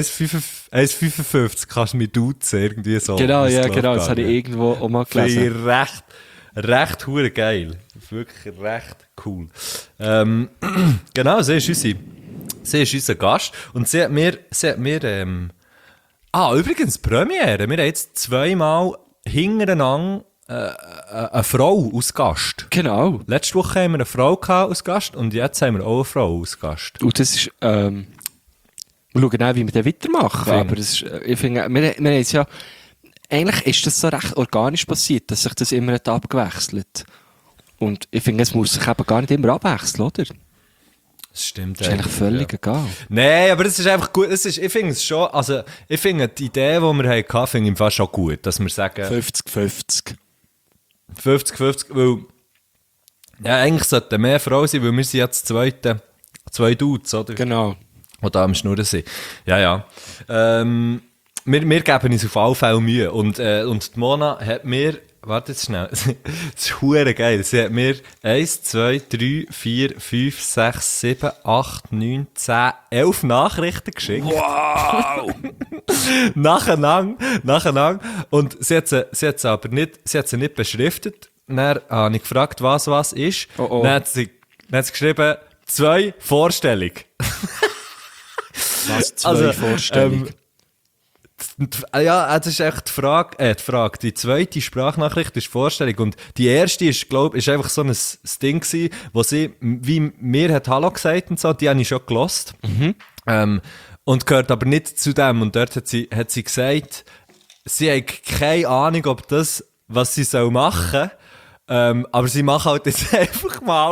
1,55. Kannst du mich duzen, irgendwie so. Genau, ja, genau. Das habe ich irgendwo auch mal gelesen. Recht hure geil. Wirklich recht cool. Genau, sie ist unser Gast. Und sie hat mir übrigens, Premiere. Wir haben jetzt zweimal hintereinander eine Frau als Gast. Genau. Letzte Woche haben wir eine Frau als Gast und jetzt haben wir auch eine Frau als Gast. Und das ist, wir schauen auch, wie wir das weitermachen. Aber das ist, ich finde, wir haben es ja, eigentlich ist das so recht organisch passiert, dass sich das immer hat abgewechselt. Und ich finde, es muss sich eben gar nicht immer abwechseln, oder? Das stimmt. Das ist eigentlich völlig egal. Nein, aber es ist einfach gut. Ich finde es schon, also, ich finde die Idee, die wir hatten, finde ich fast schon gut, dass wir sagen... 50-50. 50-50, weil... Ja, eigentlich sollten mehr Frauen sein, weil wir sind jetzt zwei Dudes, oder? Genau. Die da am Schnurren sind. Ja. Wir geben uns auf alle Fälle Mühe. Und die Mona hat mir... Warte jetzt schnell. Das ist verdammt geil. Sie hat mir 1, 2, 3, 4, 5, 6, 7, 8, 9, 10, 11 Nachrichten geschickt. Wow! Nacheinander. Und sie hat sie nicht beschriftet. Dann habe ich gefragt, was ist. Oh. Dann hat sie geschrieben, 2 Vorstellungen. Was, 2 Vorstellungen? Ja, das ist echt die Frage. Die zweite Sprachnachricht ist Vorstellung. Und die erste ist einfach so ein Ding gewesen, wo sie, wie mir hat Hallo gesagt und so, die habe ich schon gelost. Und gehört aber nicht zu dem. Und dort hat sie gesagt, sie hat keine Ahnung, ob das, was sie soll machen, aber sie machen halt jetzt einfach mal.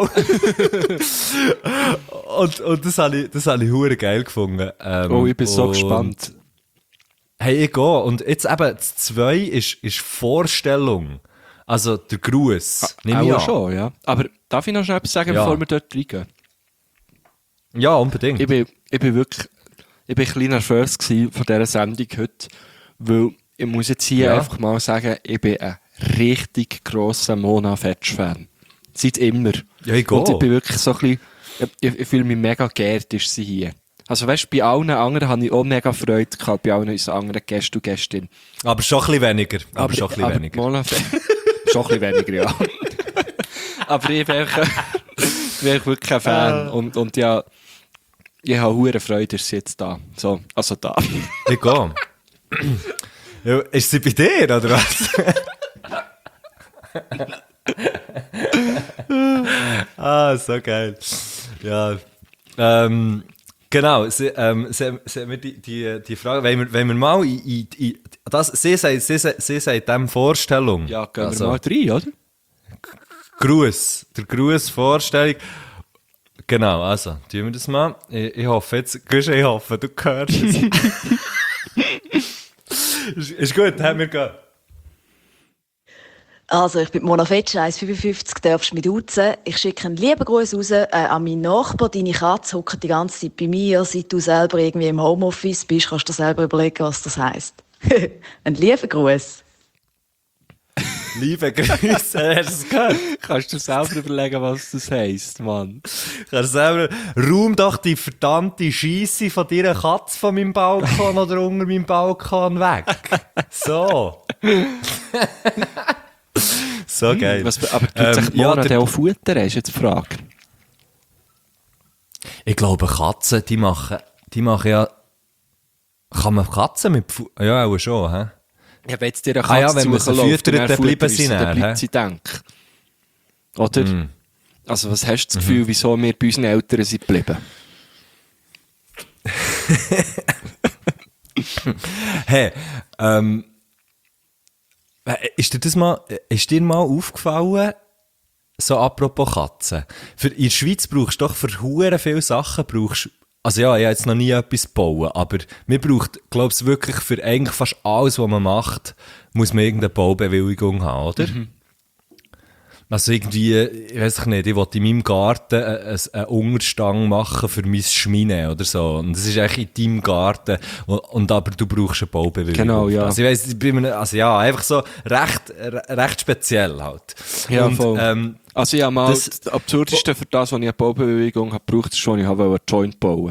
und das habe ich hure geil gefunden. Ich bin so gespannt. Hey, ich gehe. Und jetzt eben, das 2 ist Vorstellung. Also der Gruß. Nehme ich Auch an. schon, ja. Aber darf ich noch schnell etwas sagen, bevor wir dort reingehen? Ja, unbedingt. Ich bin ein bisschen nervös gewesen von dieser Sendung heute, weil ich muss jetzt hier einfach mal sagen, ich bin ein richtig grosser Mona Fetsch-Fan. Seit immer. Ja, ich gehe. Und ich bin wirklich so ein bisschen, ich fühle mich mega geehrt, ist sie hier. Also weißt du, bei allen anderen habe ich auch mega Freude gehabt, bei allen unseren anderen Gästen und Gästinnen. Aber schon ein bisschen weniger. Aber Mona Fetsch, schon ein bisschen weniger, ja. Aber ich bin wirklich ein Fan. Und ja, ich habe hohe Freude, dass sie jetzt da. So, also da. Ich gehe. Ja, ist sie bei dir, oder was? So geil. Ja. Genau, sie hat mir die Frage, wenn wir mal in das, sie sagt dem Vorstellung. Ja, gehen wir mal rein, oder? Der Gruß, Vorstellung. Genau, also, tun wir das mal. Ich hoffe jetzt, ich hoffe, du hörst es. ist gut, haben wir gehen. Also, ich bin Mona Fetsch, 1,55, darfst mich duzen. Ich schicke einen lieben Gruß raus an meinen Nachbar. Deine Katze hockt die ganze Zeit bei mir. Seit du selber irgendwie im Homeoffice bist, kannst du dir selber überlegen, was das heisst. Ein lieber Gruß. Liebe Grüße, hast du es gehört? Kannst du selber überlegen, was das heisst, Mann? Kannst du selber, räum doch die verdammte Scheisse von deiner Katze von meinem Balkon oder unter meinem Balkon weg. So. So geil. Aber tut sich die Mona dann auch Futter, ist jetzt die Frage. Ich glaube, Katzen, die machen ja... Kann man Katzen mit ja, auch schon, hä? Ja, wenn jetzt dir eine Katze ja, wenn man sie füttert, dann bleiben sie näher, dann bleibt sie denk. Oder? Also, was hast du das Gefühl, wieso wir bei unseren Eltern sind geblieben? Hey, ist dir mal aufgefallen, so apropos Katzen, in der Schweiz brauchst du doch für hure viele Sachen, also ja, ich habe jetzt noch nie etwas gebaut, aber man braucht, glaube ich, wirklich für eigentlich fast alles, was man macht, muss man irgendeine Baubewilligung haben, oder? Also irgendwie, ich weiss nicht, ich wollte in meinem Garten einen Unterstang machen für mein Schmine oder so. Und das ist eigentlich in deinem Garten, und aber du brauchst eine Baubewilligung. Genau, ja. Also ich weiss, also ja, einfach so recht speziell halt. Ja, und, voll. Also ja, mal das Absurdeste für das, was ich eine Baubewilligung habe gebraucht, ist schon, ich wollte einen Joint bauen.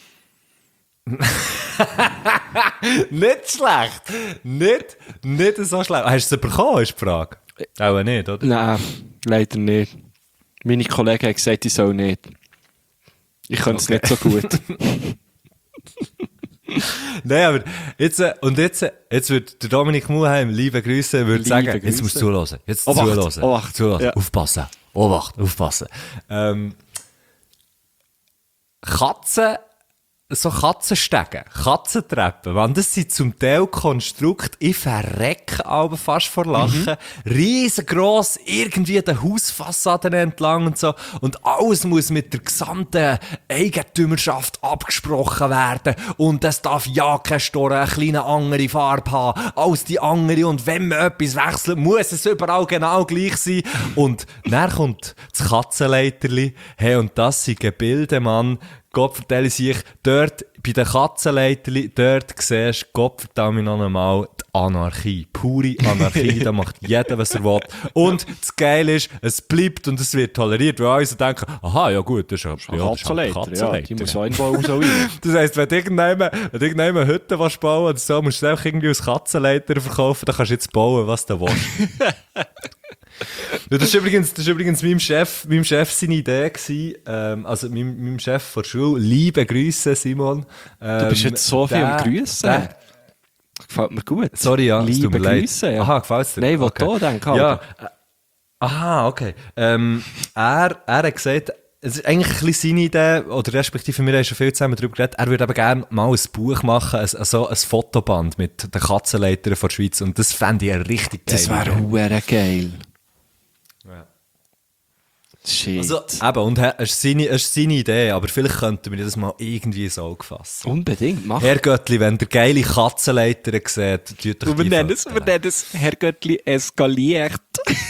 Nicht schlecht. Nicht so schlecht. Hast du es bekommen, ist die Frage? Auch nicht, oder? Nein, leider nicht. Meine Kollegen haben gesagt, ich soll nicht. Ich kann es nicht so gut. Nein, aber jetzt wird der Dominik Muheim, liebe Grüße, würde sagen, Grüße. Jetzt musst du zuhören. Jetzt Obacht, zuhören. Obacht. Zuhören. Ja. Aufpassen. Aufpassen. Katzenstegen, Katzentreppen, man, das sind zum Teil Konstrukte, ich verrecke aber fast vor Lachen, riesengroß, irgendwie den Hausfassaden entlang und so, und alles muss mit der gesamten Eigentümerschaft abgesprochen werden, und es darf ja kein Store eine kleine andere Farbe haben als die andere, und wenn man etwas wechselt, muss es überall genau gleich sein, und dann kommt das Katzenleiterli, hey, und das sind Gebilde, Mann. Gott vertelle sich, dort bei den Katzenleiterli, dort siehst du, Gott vertelle noch einmal, die Anarchie. Pure Anarchie, da macht jeder, was er will. Und das Geile ist, es bleibt und es wird toleriert, weil alle so denken, aha, ja gut, das ist ein Katzenleiter, ja, die muss auch irgendwo raus rein. Das heisst, wenn du irgendjemand Hütten bauen willst, oder so, musst du es einfach irgendwie als Katzenleiter verkaufen, dann kannst du jetzt bauen, was du willst. Ja, das ist übrigens meinem Chef seine Idee gewesen, also meinem Chef von der Schule. Liebe Grüße, Simon. Du bist jetzt so viel am Grüssen. Gefällt mir gut. Sorry, ja, es tut mir leid. Grüße, ja. Aha, gefällt's dir? Nein, ich will okay. da denken. Ja. Aha, okay. Er hat gesagt, es ist eigentlich ein bisschen seine Idee, oder respektive wir haben schon viel zusammen darüber geredet, er würde aber gerne mal ein Buch machen, ein Fotoband mit den Katzenleitern von der Schweiz, und das fände ich richtig geil. Das wäre huere geil. Ja. Shit. Also, eben, und es ist seine Idee, aber vielleicht könnten wir das mal irgendwie ins Auge fassen. Unbedingt, mach. Herr Göttli, wenn der geile Katzenleiter sieht, tut euch Wir nennen es Herr Göttli eskaliert.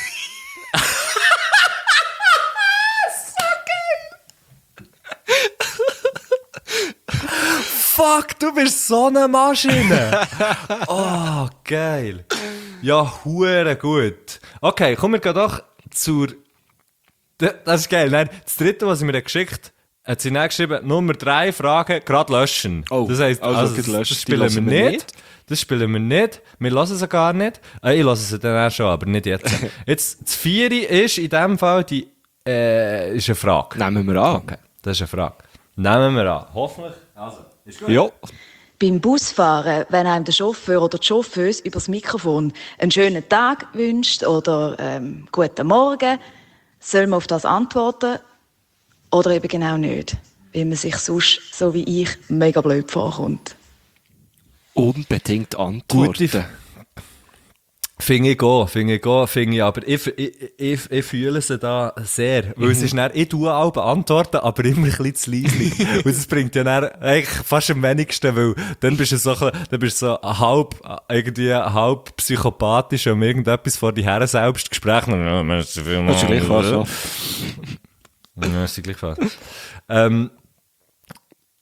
Fuck, du bist so eine Maschine! Oh, geil. Ja, hure gut. Okay, kommen wir doch zur... Das ist geil. Nein, das dritte, was sie mir geschickt hat, sie dann geschrieben, Nummer 3 Fragen, gerade löschen. Oh, das heisst, also das spielen wir nicht. Das spielen wir nicht. Wir lassen sie gar nicht. Ich lasse sie dann auch schon, aber nicht jetzt. Jetzt, das 4 ist in dem Fall ist eine Frage. Nehmen wir an. Okay, das ist eine Frage. Nehmen wir an. Hoffentlich. Also, ist gut. Ja. Beim Busfahren, wenn einem der Chauffeur oder die Chauffeuse über das Mikrofon einen schönen Tag wünscht oder guten Morgen, soll man auf das antworten oder eben genau nicht, weil man sich sonst, so wie ich, mega blöd vorkommt. Unbedingt antworten. Finde ich, aber ich fühle sie da sehr. Weil es ist dann, ich tue auch beantworten, aber immer ein bisschen zu leise. Und das bringt ja dann eigentlich fast am wenigsten, weil dann bist du so halb psychopathisch, um irgendetwas vor die Herren selbst Gespräch. Ja, merci vielmals. Das ist gleich was, ja. Merci gleich was.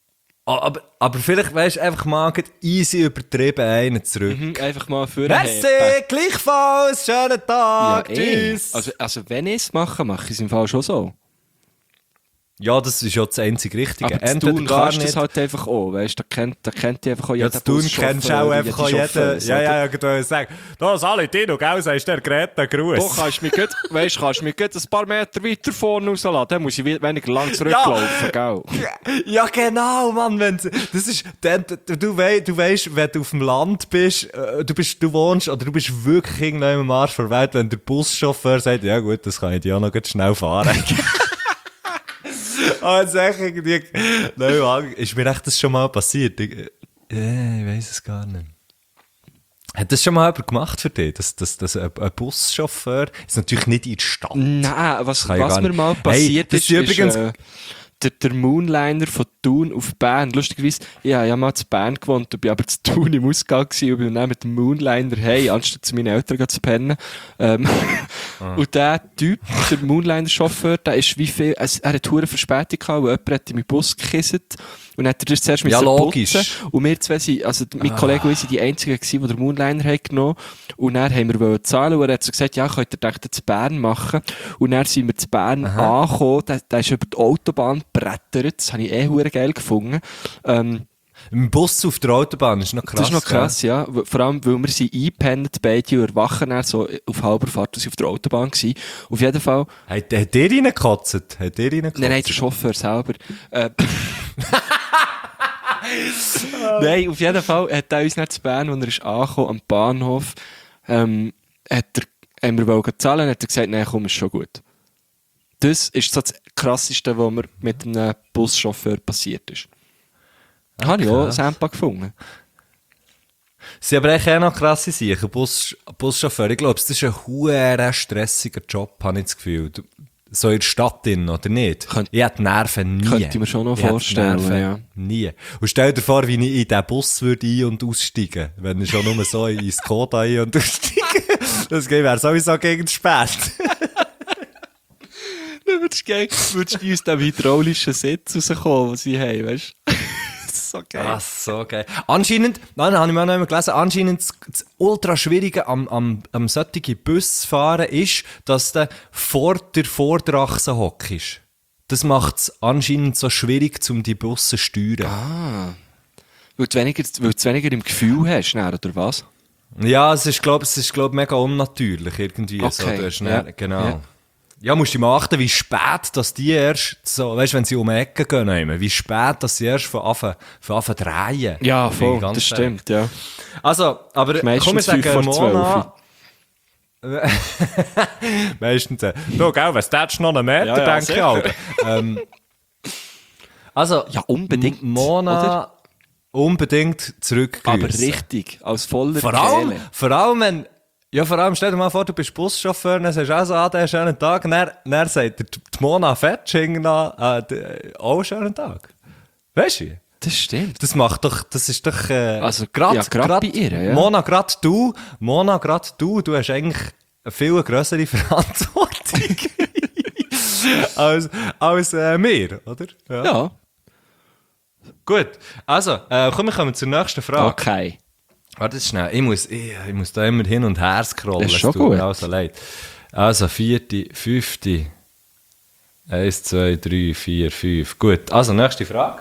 Aber vielleicht, weißt du, einfach mal easy übertrieben einen zurück. Einfach mal für Merci, gleichfalls, schönen Tag, tschüss. Also wenn ich es mache ich es im Fall schon so. Ja, das ist ja das einzige Richtige. Aber zu tun kannst du das halt einfach auch, weißt du, da kennt die einfach auch jeder. Ja, zu tun kennst du auch einfach auch jeden. Ja, ich würde sagen, da Salitino, gell, sagst der Greta, Gruß. Du kannst mich ein paar Meter weiter vorne rauslassen, dann muss ich weniger lang zurücklaufen, gell? Ja, genau, Mann, das ist, du weißt, wenn du auf dem Land bist, du wohnst, oder du bist wirklich irgendwann am Arsch der Welt, wenn der Buschauffeur sagt, ja gut, das kann ich dir auch noch schnell fahren. Aber jetzt echt irgendwie, nein, ist mir echt das schon mal passiert? Ich weiss es gar nicht. Hat das schon mal jemand gemacht für dich? Dass ein Buschauffeur, ist natürlich nicht in der Stadt. Nein, was mir mal passiert ist übrigens der Moonliner von Thun auf Bern. Lustigerweise, ich habe ja mal zu Bern gewohnt, ich war aber zu Thun im Ausgang gewesen und bin dann mit dem Moonliner hey, anstatt zu meinen Eltern zu pennen. Und der Typ, der Moonliner-Chauffeur, der ist wie viel, er hat hure Verspätung gehabt, weil jemand hat in meinen Bus gekisset und dann hat er das zuerst ja, logisch. Putzen. Und wir zwei sind, also mein Kollege und ich sind die einzigen gewesen, die den Moonliner haben genommen. Und dann haben wir zahlen und er hat so gesagt, ja, könnt ihr das zu Bern machen. Und dann sind wir zu Bern angekommen, der ist über die Autobahn gebrettert, das habe ich hure geil gefunden. Im Bus auf der Autobahn ist noch krass. Das ist noch krass, ja. Vor allem, weil wir sind eingepennt, beide und erwachen dann so auf halber Fahrt, dass ich auf der Autobahn war. Auf jeden Fall. Hat der reingekotzt? Nein, der Chauffeur selber. Nein, auf jeden Fall hat er uns nicht zu Bern, als er ist angekommen am Bahnhof, haben wir zahlen, hat er gesagt, nein, komm, ist schon gut. Das ist so das Krasseste, was mir mit einem Buschauffeur passiert ist. Habe ich auch Sampa gefunden. Sie haben aber eigentlich auch noch krasse Sachen. Buschauffeur, ich glaube, das ist ein huere stressiger Job, habe ich das Gefühl. So in der Stadt drin, oder nicht? Ich hätte Nerven nie. Könnte ich mir schon noch vorstellen, ja. Nie. Und stell dir vor, wie ich in diesen Bus würde ein- und aussteigen. Wenn ich schon nur so in Skoda ein- und aussteige. Das wäre sowieso gegen spät. Dann würdest du aus dem hydraulischen Sitz rauskommen, was sie haben, weißt du? So geil. Ah, so geil. Anscheinend, nein, habe ich mal noch einmal gelesen, anscheinend das ultra Schwierige am solchen Busfahren ist, dass du vor der Vorderachse hockst. Das macht es anscheinend so schwierig, um die Busse zu steuern. Ah. Weil du weniger im Gefühl hast, oder was? Ja, es ist, glaube ich, mega unnatürlich irgendwie. Okay. So, du hast Ja. Genau. Ja. Ja, musst du mal achten, wie spät, dass die erst so, weißt du, wenn sie um die Ecke gehen, wie spät, dass sie erst von Anfang drehen. Ja, Finde ich voll, das ganz stimmt, ja. Also, aber komm, ich sage, Mona... Meistens. Du, gell, was tätst du noch einen Meter, Ja, denke ich auch. Also, Ja, unbedingt, Mona, oder? unbedingt zurückgrüßen. Aber richtig, als voller Vor allem, vor allem, stell dir mal vor, du bist Buschauffeur, dann sagst du auch so, einen schönen Tag, dann sagt dir die Mona Fetsching noch, auch einen schönen Tag. Weißt du? Das stimmt. Das ist doch, Also, grad bei ihr, ja. Mona, gerade du hast eigentlich eine viel grössere Verantwortung als wir, oder? Ja. Gut, also, wir kommen zur nächsten Frage. Okay. Warte schnell, ich muss da immer hin und her scrollen. Das ist schon es tut mir gut. also leid. Also, 4., 5. 1, 2, 3, 4, 5. Gut, also nächste Frage.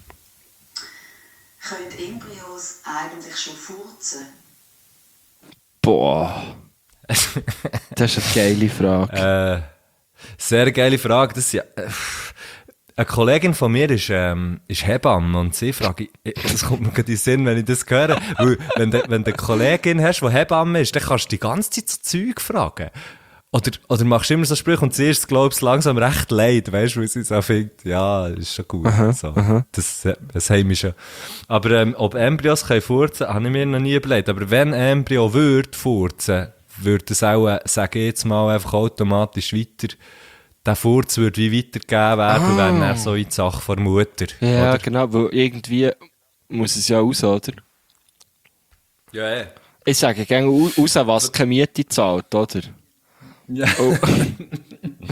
Können Embryos eigentlich schon furzen? Boah. Das ist eine geile Frage. Sehr geile Frage. Das ist ja, eine Kollegin von mir ist Hebamme und sie fragt, das kommt mir gerade in den Sinn, wenn ich das höre, weil wenn du eine Kollegin hast, die Hebamme ist, dann kannst du die ganze Zeit so Zeug fragen. Oder machst du immer so Sprüche und sie ist, glaube ich, langsam recht leid, weißt du, weil sie so findet, ja, ist schon gut. So. Das haben wir schon. Aber ob Embryos können furzen, habe ich mir noch nie überlegt. Aber wenn ein Embryo würde furzen, würde es auch, sage ich jetzt mal, einfach automatisch weiter, der Furz würde wie weitergegeben werden, wenn er so in die Sache von der Mutter. Ja, oder? genau, weil irgendwie muss es ja raus, oder? Ja, Ich sage gerne raus, was keine Miete zahlt, oder? Ja. Oh.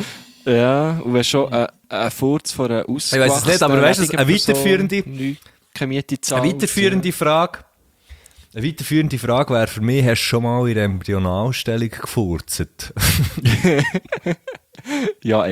Ja, und wenn schon ein Furz von einer Ich weiss es nicht, aber weißt du, eine weiterführende... keine Miete zahlt. Eine weiterführende Frage wäre für mich, hast du schon mal in der Embryonalstellung gefurzt? Ja,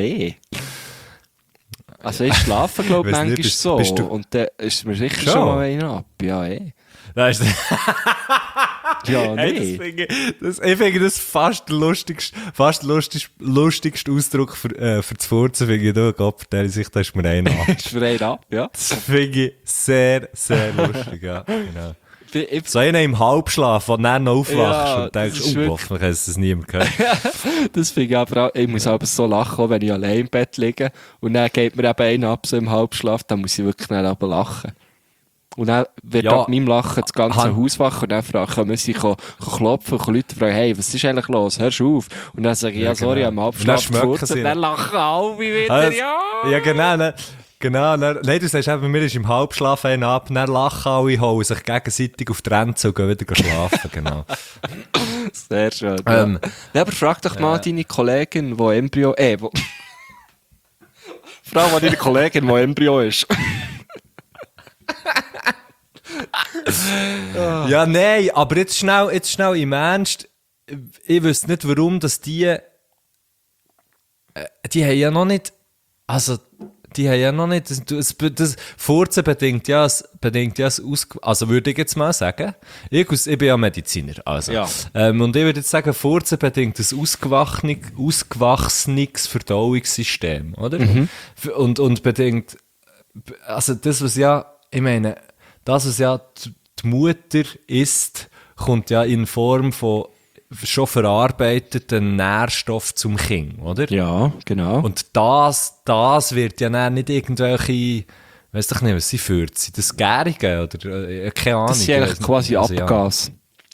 Also ich schlafe, glaube ich, Weiss nicht, manchmal bist so. du- Und dann ist mir sicher Schon? schon mal einer ab. Ja, Nein, Ja, hey, nee. ich finde das fast der lustigste Ausdruck für das Furzen, finde ich, du Gott, der sich, da ist mir einer ab. Ist für einen ab, ja. Das finde ich sehr, sehr lustig, ja, genau. Ich- So einer im Halbschlaf, wo du dann noch aufwachst Ja, und denkst, das ist hoffentlich hat es das niemand gehört. Das finde ich aber auch, ich muss aber so lachen, auch wenn ich allein im Bett liege. Und dann geht mir eben einer ab, so im Halbschlaf, dann muss ich wirklich dann aber lachen. Und dann wird Ja, ab meinem Lachen das ganze Han- Haus wach und dann können sie klopfen und Leute fragen, hey, was ist eigentlich los? Hörst du auf? Und dann sage ich, ja, sorry, genau. am Und Halbschlaf dann schmecken gefurzt. sie. Und dann lachen alle wieder, Also, ja. Ja, genau. Genau, nein, du sagst eben, bei mir ist im Halbschlaf einer ab, dann lachen alle, holen sich gegenseitig auf die Ränze und gehen wieder schlafen, genau. Sehr schön. Ja. Ja, aber frag doch mal deine Kollegin, die Embryo, Frau, die deine Kollegin, die Embryo ist. Ja, nein, aber jetzt schnell im Ernst, ich wüsste nicht, warum, dass die haben ja noch nicht, das Furzen bedingt ja das also würde ich jetzt mal sagen, ich bin ja Mediziner, also. Ja. Und ich würde jetzt sagen, Furzen bedingt ein ausgewachsenes Verdauungssystem, oder? Und bedingt, also das, was ja, ich meine, das, was ja die Mutter isst, kommt ja in Form von schon verarbeiteten Nährstoffen zum Kind, oder? Ja, genau. Und das wird ja dann nicht irgendwelche, weiss doch nicht, was sie führt, sind das Gärige oder keine Ahnung. Das ist eigentlich quasi Also, ja. Abgas.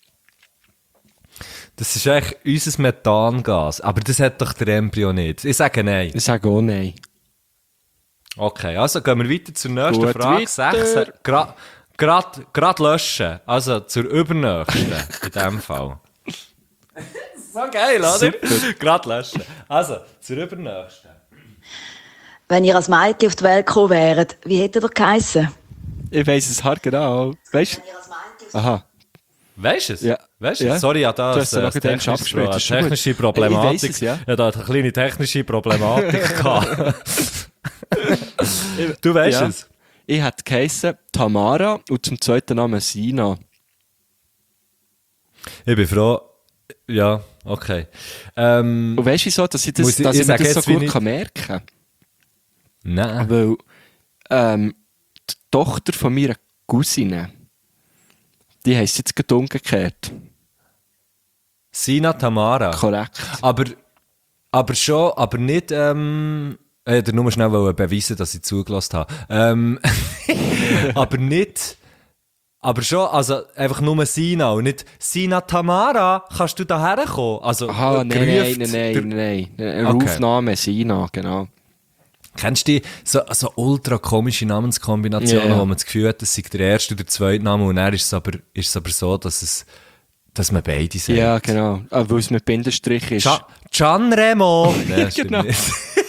Das ist eigentlich unser Methangas, aber das hat doch der Embryo nicht. Ich sage nein. Ich sage auch nein. Okay, also gehen wir weiter zur nächsten Gut, Frage. weiter. 6. Gerade löschen. Also zur übernächsten in dem Fall. So geil, oder? Gerade löschen. Also, zur übernächsten. Wenn ihr als Mädchen auf die Welt gekommen wäret, wie hättet ihr geheissen? Ich weiss es hart genau. Weißt du? Aha. Weißt du es? Ja. Weißt du es? Ja. Sorry, ja, Du da hast ist ja noch den abgespielt, das ist schon technische gut. Problematik. Ich weiss es, ja. Ja, da hat eine kleine technische Problematik gehabt. Du weißt Ja. es? Ich hätte geheissen Tamara und zum zweiten Namen Sina. Ich bin froh. Ja, okay. Und weißt du wieso, dass ich, Muss ich- dass ich ich mir sag das so jetzt, wie gut ich- kann merken kann? Nein. Weil die Tochter von meiner Cousine, die heisst jetzt gerade umgekehrt. Sina Tamara. Korrekt. Aber schon, aber nicht, ich wollte nur schnell beweisen, dass ich zugelassen habe. Aber schon, also einfach nur Sina und nicht Sina Tamara, kannst du da herkommen? Also, Aha, gerufen nein. Ein Okay. Rufname Sina, genau. Kennst du die so ultra komische Namenskombinationen, Ja. wo man das Gefühl hat, das sei der erste oder zweite Name und dann ist es aber so, dass man beide sagt. Ja, genau. Weil es mit Bindestrich ist. Gianremo! Nein, das stimmt Genau. nicht.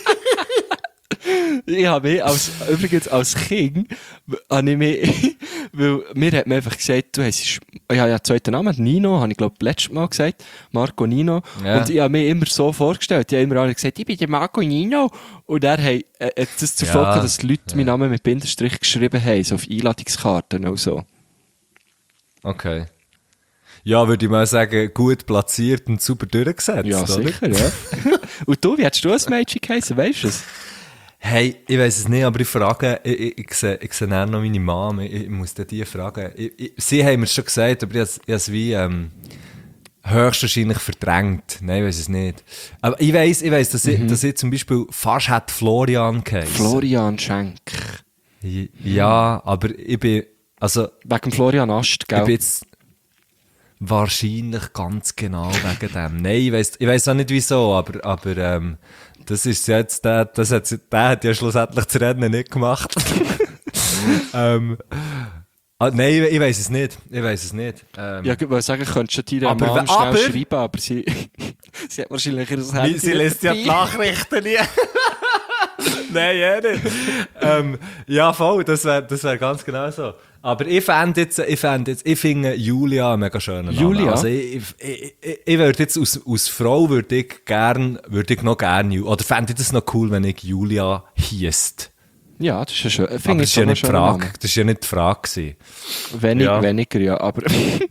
Ich habe mich übrigens als Kind, habe ich mich, weil mir hat man einfach gesagt, ich habe ja den zweiten Namen, Nino, habe ich glaube letztes Mal gesagt, Marco Nino. Ja. Und ich habe mir immer so vorgestellt, ich habe immer alle gesagt, ich bin der Marco Nino. Und er hat das zur Folge, Ja. dass die Leute meinen Namen mit Bindestrich geschrieben haben, so auf Einladungskarten und so. Okay. Ja, würde ich mal sagen, gut platziert und super durchgesetzt, Ja, oder? sicher, ja. Und du, wie hättest du als Mädchen geheißen, weißt du es? Hey, ich weiss es nicht, aber ich frage, ich sehe dann noch meine Mom, ich muss die fragen. Sie haben mir schon gesagt, aber ich habe es wie höchstwahrscheinlich verdrängt. Nein, ich weiss es nicht. Aber ich weiss, dass ich zum Beispiel fast hätte Florian geheißen. Florian Schenk. Ja, aber ich bin, also, Wegen Florian Ast, ich gell? bin jetzt wahrscheinlich ganz genau wegen dem. Nein, ich weiss auch nicht wieso, aber das ist jetzt, der hat ja schlussendlich das Rennen nicht gemacht. Nein, ich weiss es nicht. Ja, ich wollte sagen, könntest du deiner Aber- Mom schnell aber- schreiben, aber sie hat wahrscheinlich ihr Handy Sie lässt ja die nicht Nachrichten nie. Nein, ja nicht. Ja, voll, das wär ganz genau so. Aber ich finde Julia einen mega schönen Namen. Julia? Also ich würde jetzt aus Frau würde ich noch gerne, oder fände ich das noch cool, wenn ich Julia hiesst. Ja, das ist ja schön. Aber Finde das ich ist ja schon nicht die einen schönen Frage. Namen. Das ist ja nicht die Frage gewesen. Weniger, ja. Aber,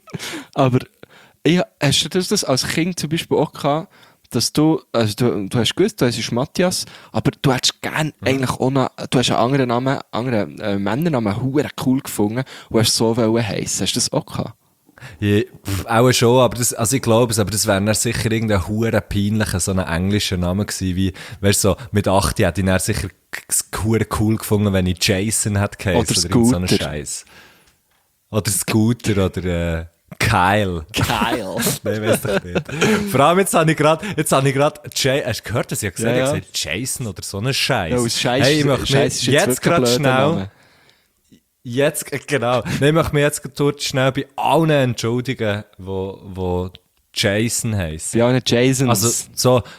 hast du das als Kind zum Beispiel auch gehabt, dass du hast gewusst, du heißt Matthias, aber du hättest gern eigentlich auch noch, du hast einen anderen Männernamen hure cool gefunden und hast so heissen. Hast du das auch gehabt? Ja, auch schon, aber ich glaube es, aber das wäre dann sicher irgendein hure peinlicher, so ein englischer Name gewesen, wie, weißt du, so, mit 8 hätte ich dann sicher hure cool gefunden, wenn ich Jason hätte geheißen Oder so einen Scooter. Scheiß. Oder Scooter, oder, Kyle. Kyle. Nein, weiss doch nicht. Vor allem jetzt habe ich gerade, hast du gehört, dass ich gesagt Ja, ja. habe, Jason oder so einen Scheiß. Ja, aus Scheiß, Hey, ich möchte Scheiß ist mich jetzt wirklich ein gerade blöder schnell, Name. genau. Nein, ich möchte mich jetzt gerade schnell bei allen entschuldigen, wo Jason heissen. Bei allen Jasons.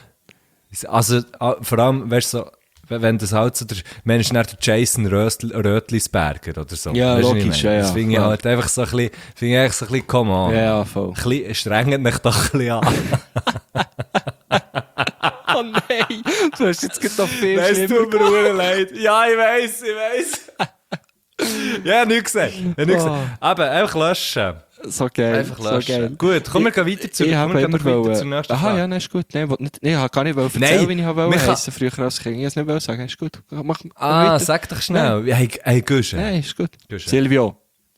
Vor allem, weißt du, so, wenn das halt so der Mensch ist, der Jason Rötlisberger oder so. Ja, Weisst du, wie ich logisch, meine? ja, Das finde ich ja. halt einfach so ein bisschen, come on. Ja, voll. Ein bisschen, strengt mich doch ein bisschen an. Oh nein, du hast jetzt gerade noch viel Es schlimmer tut mir sehr leid. Ja, ich weiss. Ja, nichts gesagt. Aber einfach löschen. So geil. Einfach so löschen. geil. Gut, kommen wir weiter zur nächsten Aha, Frage. ja, nein, ist gut. Nein, ich habe gar nicht erzählen, Nein, wie ich wir kann- heissen früher als Kind. Ich wollte es nicht sagen. Ist gut. Mach Ah, weiter. sag doch schnell. Hey, Guschen. Nein, ist gut. Guschen. Silvio.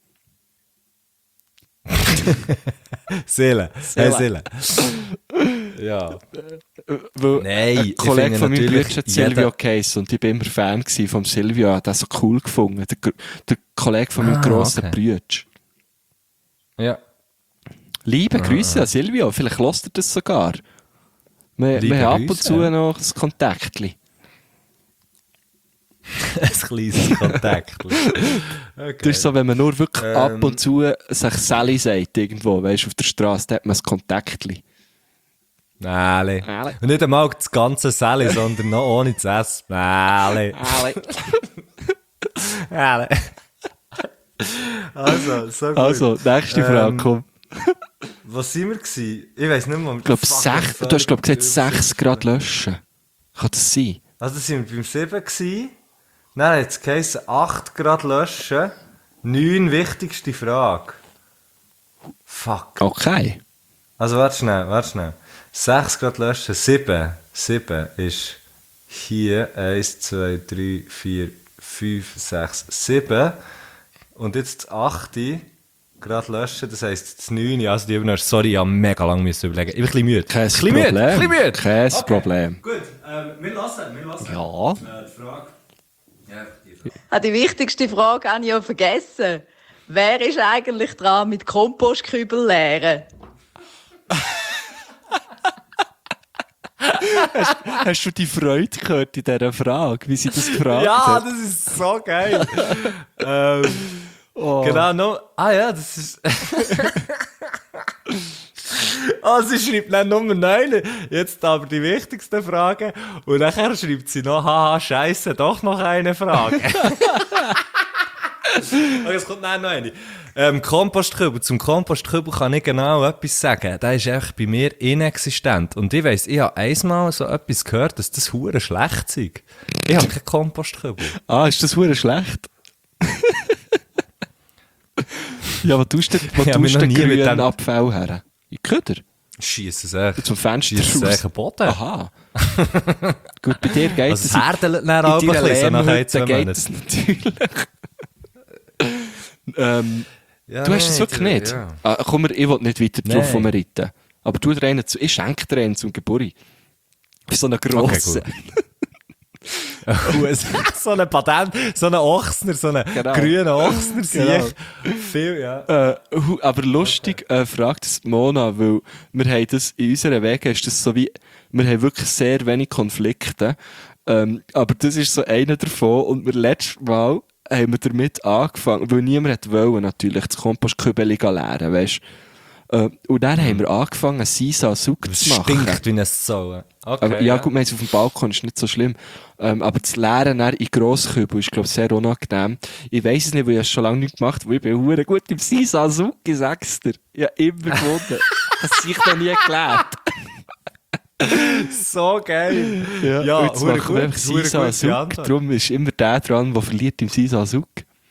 Seele. Hey, Seele. Ja. Weil Nein, ein ich Kollege finde von meinem natürlich Bruder hat Silvio jeder- geheißen und ich war immer Fan vom Silvio. Ich habe den so cool gefunden. Der Kollege von meinem grossen okay. Bruder. Ja. Liebe Grüße an Silvio. Vielleicht hört er das sogar. Wir Liebe haben ab und Grüße. zu noch ein Kontaktli. Ein kleines Kontakt. Okay. Das ist so, wenn man nur wirklich ab und zu sich Sally sagt, irgendwo, weißt du, auf der Straße, da hat man ein Kontaktli. Nähle. Nähle. Und nicht einmal das ganze Sally, sondern noch ohne das S. Nähle. Nähle. Also, so gut. Also, nächste Frage, komm. Was sind wir gewesen? Ich weiss nicht mehr. Ich glaube, du hast gesagt, 6 Grad löschen. Kann das sein? Also, das sind wir beim 7 gewesen. Dann hat es geheißen, 8 Grad löschen. 9 wichtigste Frage. Fuck. Okay. Also, warte schnell. 6 Grad löschen, 7. 7 ist hier 1, 2, 3, 4, 5, 6, 7. Und jetzt das 8 Grad löschen, das heisst das 9. Also, die Übung, sorry, ich habe mega lange überlegen. Ich bin ein bisschen müde. Kein Bisschen müde, Problem. bisschen müde. Kein Problem. Gut, wir lassen. Ja. Die Frage. Ja, die Frage. Die wichtigste Frage habe ich ja vergessen. Wer ist eigentlich dran mit Kompostkübel leeren? Hast du die Freude gehört in dieser Frage, wie sie das gefragt Ja, hat? das ist so geil. Genau, no. Ah ja, das ist... Sie schreibt dann Nummer 9, jetzt aber die wichtigste Frage. Und nachher schreibt sie noch, haha, scheisse, doch noch eine Frage. Okay, es kommt noch eine. Kompostkübel. Zum Kompostkübel kann ich genau etwas sagen. Der ist einfach bei mir inexistent. Und ich weiss, ich habe einmal so etwas gehört, dass das hure schlecht ist. Ich habe keinen Kompostkübel. Ah, ist das verdammt schlecht? Ja, wo tust du Ich habe mich noch den nie mit grünen dem- Abfall her? In die Köder? Schiessen es echt. Zum Fenster Schiessen es raus? echt am Boden. Aha. Gut, bei dir geht Also es. es herdelt dann auch ein in deiner bisschen, so nach ein, Lehmhütte zwei geht Monaten. es natürlich. Ja, Du hast es wirklich nicht? Ja. Ah, komm, ich will nicht weiter drauf Nein. reiten. Aber du dir einen zu, ich schenke dir einen zum Geburt. So einen grossen. So ein Patent, so ein Ochsner, so einen Genau. grünen Ochsner Genau. sehe ich. Viel, ja. Aber lustig fragt es Mona, weil wir haben das in unseren Wegen, ist das so wie, wir haben wirklich sehr wenig Konflikte. Aber das ist so einer davon und wir letztes Mal haben wir damit angefangen, weil niemand hat wollen, natürlich, das Kompostkübel leeren, weisst. Und dann haben wir angefangen, Sisa Suk Es zu machen. stinkt wie ein Sau. Okay, Aber, ja, gut, wir haben es auf dem Balkon, ist nicht so schlimm. Aber das Leeren dann in Grosskübel ist, glaube ich, sehr unangenehm. Ich weiss es nicht, weil ich es schon lange nicht gemacht habe, weil ich bin verdammt gut im Sisa Suk, ich sag's dir. Ich habe immer gewonnen. Das habe ich noch nie gelernt. So geil. Ja, jetzt hure machen wir einfach hure Sisa gute Suk. Antwort. Darum ist immer der dran, der verliert im Sisa Suk.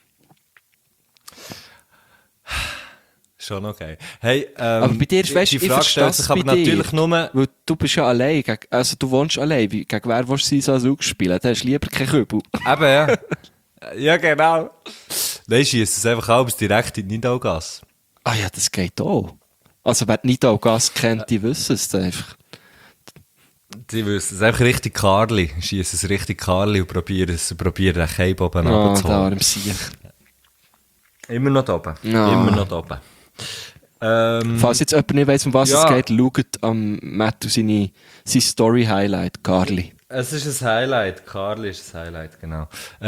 Schon okay. Hey, Aber bei dir ist, weißt, die ich Frage verstehe stellt es sich bei aber natürlich dir. nur... Weil du bist ja allein, also du wohnst allein. Gegen wer willst du Sisa Suk spielen? Dann hast du lieber keinen Kübel. Eben, ja. Ja, genau. Nein, schießt es einfach alles direkt in die Nidalgasse. Ah ja, das geht auch. Also wer die Nidalgasse kennt, die wissen es dann einfach. Die wissen es einfach richtig Karli. Schießen es richtig Karli und probieren den Keib oben Ah, runterzuholen. da im Sieg. Immer noch da oben. Ja. Immer noch da oben. Falls jetzt jemand nicht weiss, um was Ja. es geht, schaut am Matthew sein Story-Highlight, Carly. Es ist ein Highlight. Karli ist ein Highlight, genau.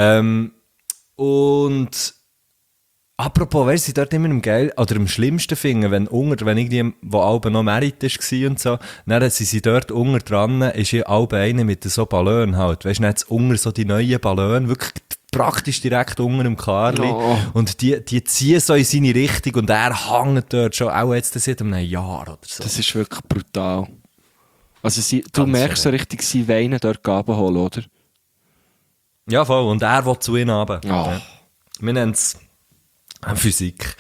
Und apropos, weißt du, ich dort immer am geil oder am schlimmsten finden, wenn irgendwie, wo Alben noch Merit war und so, dann sind sie dort unter dran, ist ja Alben eine mit so Ballon halt. Weißt du, jetzt unter so die neuen Ballon, wirklich praktisch direkt unter dem Karli. Oh. Und die ziehen so in seine Richtung und er hängt dort schon, auch jetzt seit einem Jahr oder so. Das ist wirklich brutal. Also du Ganz merkst so verrückt. richtig, sie weinen dort Gaben holen, oder? Ja, voll. Und er will zu ihnen runter. Oh. Ja. Wir nennen es Physik.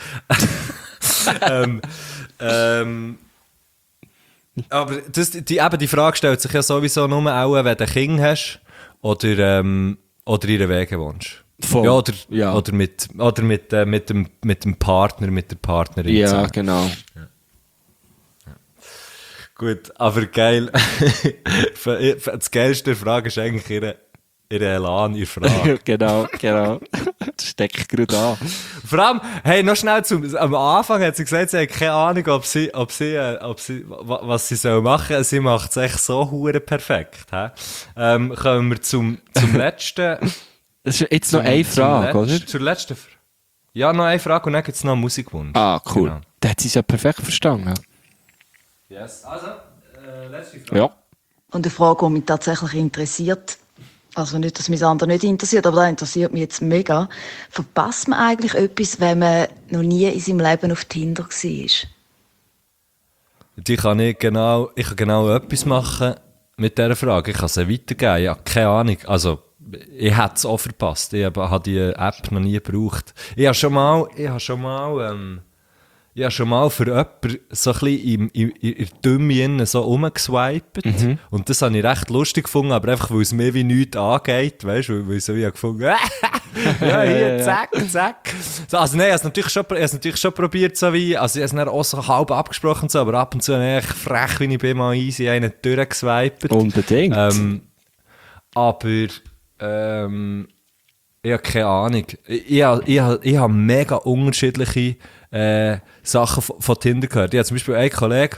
Aber die Frage stellt sich ja sowieso nur auch, wenn du ein Kind hast oder in einer Wege wohnst. Voll. Ja, oder mit dem Partner, mit der Partnerin. Ja, zusammen. genau. Gut, aber geil. Das Geilste der Frage ist eigentlich ihre Elan, ihre Frage. genau. Das steckt gerade an. Vor allem, hey, noch schnell am Anfang hat sie gesagt, sie hat keine Ahnung, was sie soll machen soll. Sie macht es echt so hure perfekt. Kommen wir zum letzten. Das ist jetzt noch eine Frage, oder? Zur letzten Frage. Ja, noch eine Frage und dann gibt es noch einen Musikwunsch. Ah, cool. Genau. Da hat sie es ja perfekt verstanden. Yes. Also, letzte Frage. Ja. Und eine Frage, die mich tatsächlich interessiert, also nicht, dass mich das andere nicht interessiert, aber das interessiert mich jetzt mega. Verpasst man eigentlich etwas, wenn man noch nie in seinem Leben auf Tinder war? Ich kann genau etwas machen mit dieser Frage. Ich kann sie weitergeben. Ja, keine Ahnung. Also, ich hätte es auch verpasst. Ich habe die App noch nie gebraucht. Ich habe schon mal für jemanden so ein bisschen in der Dümme so rumgeswiped. Und das habe ich recht lustig gefunden, aber einfach, weil es mir wie nichts angeht, weißt du, weil ich so wie gefunden ja, hier, zack. So, also nein, ich habe es natürlich schon probiert, so wie, also ich habe es dann auch so halb abgesprochen, so, aber ab und zu habe ich frech, wie ich bin, mal easy einen durchgeswiped. Unbedingt. Aber ich habe keine Ahnung. Ich habe mega unterschiedliche Sachen von Tinder gehört. Ich habe zum Beispiel einen Kollegen,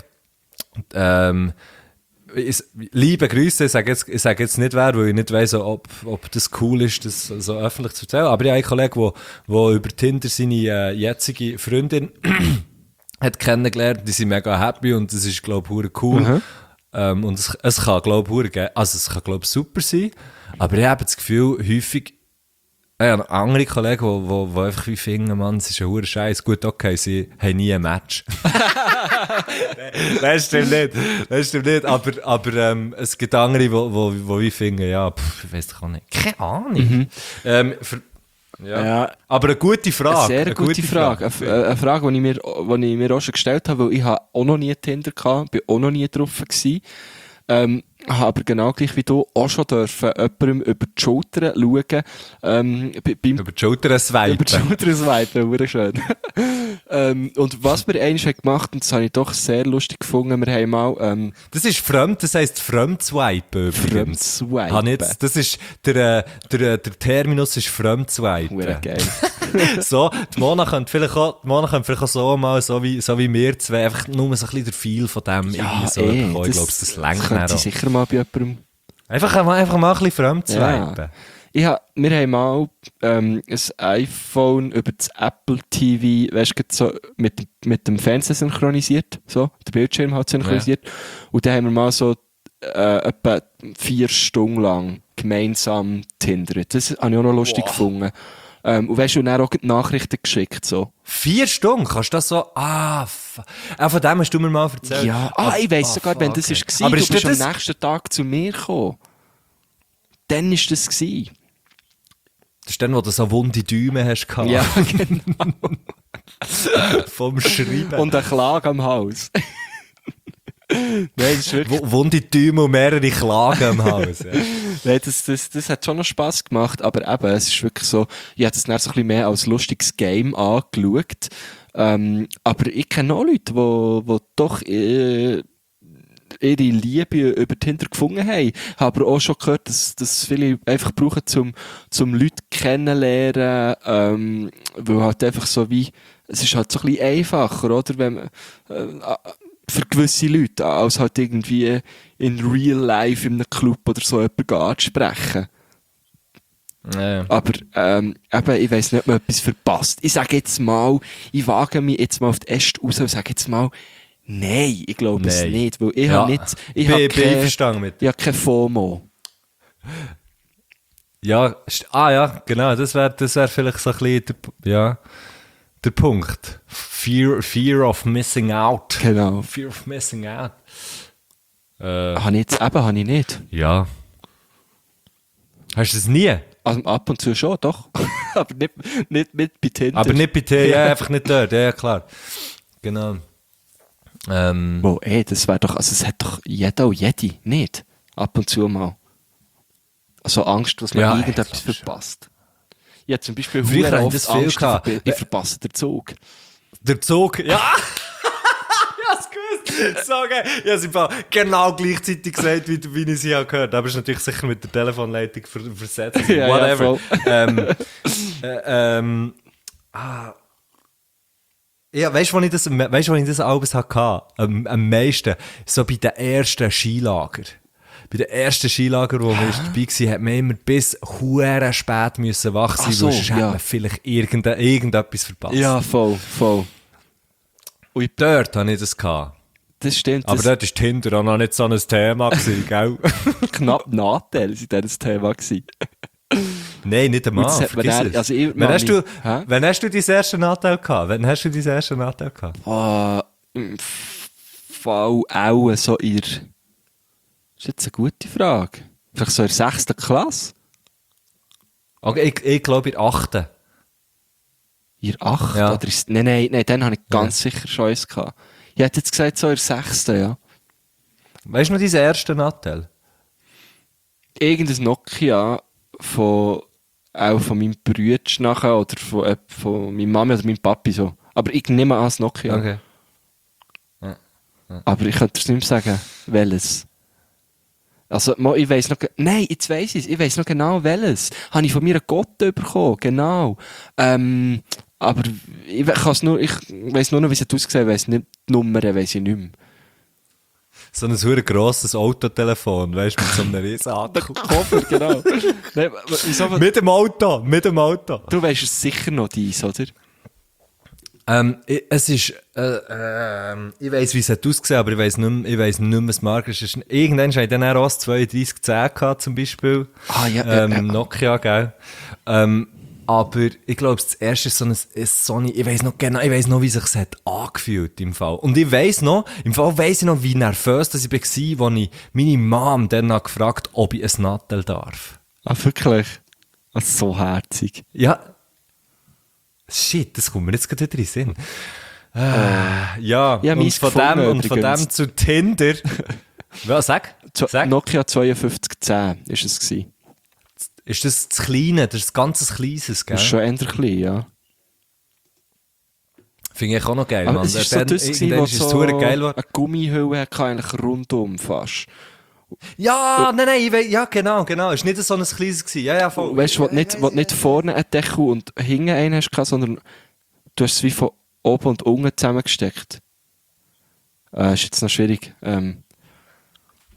liebe Grüße, ich sage jetzt nicht wer, weil ich nicht weiss, ob das cool ist, das so öffentlich zu erzählen. Aber ich habe einen Kollegen, der über Tinder seine jetzige Freundin hat kennengelernt. Die sind mega happy und das ist, glaube ich, cool. Und es kann, glaube ich, super sein. Aber ich habe das Gefühl, häufig, ich habe andere Kollegen, die einfach wie finden, Mann, es ist ein hoher Scheiß. Gut, okay, sie haben nie ein Match. Das stimmt nicht. Aber es gibt andere, die wie finden, ja, ich weiss doch auch nicht. Keine Ahnung. Ja. Aber eine gute Frage. Eine sehr gute Frage. Eine Frage, die ich mir auch schon gestellt habe, weil ich habe auch noch nie Tinder gehabt, bin auch noch nie drauf gewesen. Habe aber genau gleich wie du auch schon dürfen jemandem über die Schulter schauen. Über die Schulter swipen. Über die Schulter swipen, wunderschön. Und was wir einmal haben gemacht, und das habe ich doch sehr lustig gefunden, wir haben mal das ist fremd, das heisst Fremdswipen übrigens. Fremdswipen. Das ist, der Terminus ist Fremdswipen. Hure geil. So, die Mona könnte vielleicht auch so mal, so wie wir zwei, einfach nur so ein bisschen der Feel von dem irgendwie so bekommen. Ich glaube, das längt könnte sie sicher mal bei jemandem... Einfach mal ein bisschen fremdswipen. Ja. Wir haben mal ein iPhone über das Apple TV, weißt du, so mit dem Fernseher synchronisiert, so, der Bildschirm halt synchronisiert. Und dann haben wir mal so etwa 4 Stunden lang gemeinsam tindert. Das habe ich auch noch lustig gefunden. Und weißt du, und dann auch die Nachrichten geschickt, so. 4 Stunden? Kannst du das so... von dem hast du mir mal erzählt. Ja, ich weiss sogar, wenn das war, Aber du ist bist das am nächsten Tag zu mir gekommen. Dann war das gewesen. Das ist dann, wo du so wunde Däume hast gehabt. Ja, genau. Vom Schreiben. Und eine Klage am Hals. Nein, das ist wirklich... Wunde Däume und mehrere Klagen am Haus. Ja. Nein, das hat schon noch Spass gemacht, aber eben, es ist wirklich so, ich habe das dann so ein bisschen mehr als lustiges Game angeschaut. Aber ich kenne auch Leute, die doch ihre Liebe über Tinder gefunden haben. Ich habe aber auch schon gehört, dass viele einfach brauchen, zum Leute kennenlernen, weil halt einfach so wie, es ist halt so ein bisschen einfacher, oder? Wenn man, für gewisse Leute, als halt irgendwie in real life in einem Club oder so jemanden anzusprechen. Ja. Aber eben, ich weiss nicht, ob man etwas verpasst. Ich sage jetzt mal, ich wage mich jetzt mal auf die Äste raus und sage jetzt mal, nein, ich glaube es nicht, weil ich habe nicht, ich habe keine FOMO. Ja, ja, genau, das wär vielleicht so ein bisschen der Punkt. Fear of missing out. Genau. Fear of missing out. Habe ich nicht. Ja. Hast du es nie? Also ab und zu schon, doch. Aber nicht mit bei Tinder. Aber nicht bei dir, ja, einfach nicht dort, ja, klar. Genau. Das wäre doch, also es hat doch jeder und jede, nicht? Ab und zu mal. Also Angst, dass man irgendetwas verpasst. Ich hatte zum Beispiel früher verdammt oft Angst, ich verpasse den Zug. Der Zug, ja! Ja, es gewusst! So geil! Ich habe es im Fall genau gleichzeitig gesagt, wie ich es hier gehört habe. Aber es ist natürlich sicher mit der Telefonleitung versetzt. Ja, whatever. Ja, weißt du, wo ich das alles hatte? Am meisten? So bei den ersten Skilager. Bei den ersten Skilager, wo wir dabei waren, hat man immer bis hure spät müssen wach sein, weil sonst hat man vielleicht irgendetwas verpasst. Ja, voll. Und dort hatte ich das gehabt. Das stimmt. Aber dort war Tinder auch noch nicht so ein Thema, gell? Knapp Nachteil war dieses Thema. Nein, nicht einmal. Wann hast du dein erstes Nachteil gehabt? Im Fall auch so in der... Das ist jetzt eine gute Frage. Vielleicht so in der 6. Klasse? Okay, ich glaube in der 8. In der 8? Ja. Oder ist... Nein, dann habe ich ganz sicher schon eins gehabt. Ich hätte jetzt gesagt so in der 6. Ja. Weißt du noch deinen ersten Nachteil? Irgendein Nokia auch von meinem Bruder nachher oder von meiner Mami oder meinem Papi so. Aber ich nehme an das Nokia. Okay. Aber ich könnte es nicht mehr sagen, welches. Also, ich weiss noch, nein, jetzt weiss ich weiss noch genau welches. Habe ich von mir einen Gott bekommen, genau. Aber ich weiss nur noch, wie es ausgesehen hat, weiss nicht, die Nummer weiss ich nicht mehr. So ein super grosses Autotelefon, weißt du, mit so einem riesen Akku. Koffer, genau. Nein, wieso? Mit dem Auto. Du weisst es sicher noch dies, oder? Es ist, ich weiss, wie es hat ausgesehen, aber ich weiss nicht mehr, was Marke ist. Irgendwann hatte ich dann auch das 3210 gehabt, zum Beispiel. Nokia, gell? Aber ich glaube, das erste ist so ein Sony, ich weiss noch, wie sich es hat angefühlt im Fall. Und im Fall weiss ich noch, wie nervös dass ich war, als ich meine Mom dann gefragt habe, ob ich ein Nattel darf. Ah, wirklich? So herzig. Ja. Shit, das kommt mir jetzt gerade wieder in den Sinn. Ja, und von dem zu Tinder. Was, sag? Nokia 5210 ist es gewesen. Ist das Kleine? Das ist ein ganzes Kleines, gell? Das ist schon eher klein, ja. Finde ich auch noch geil, aber Mann. Es ist so das gewesen, wo so geil eine Gummihülle hatte, eigentlich rundum fast. Ja, nein, ja, genau. Es war nicht so ein kleines gewesen. Ja, voll. Weißt du, wo du nicht vorne einen Deckel und hinten einen hast, sondern du hast es wie von oben und unten zusammengesteckt. Ist jetzt noch schwierig.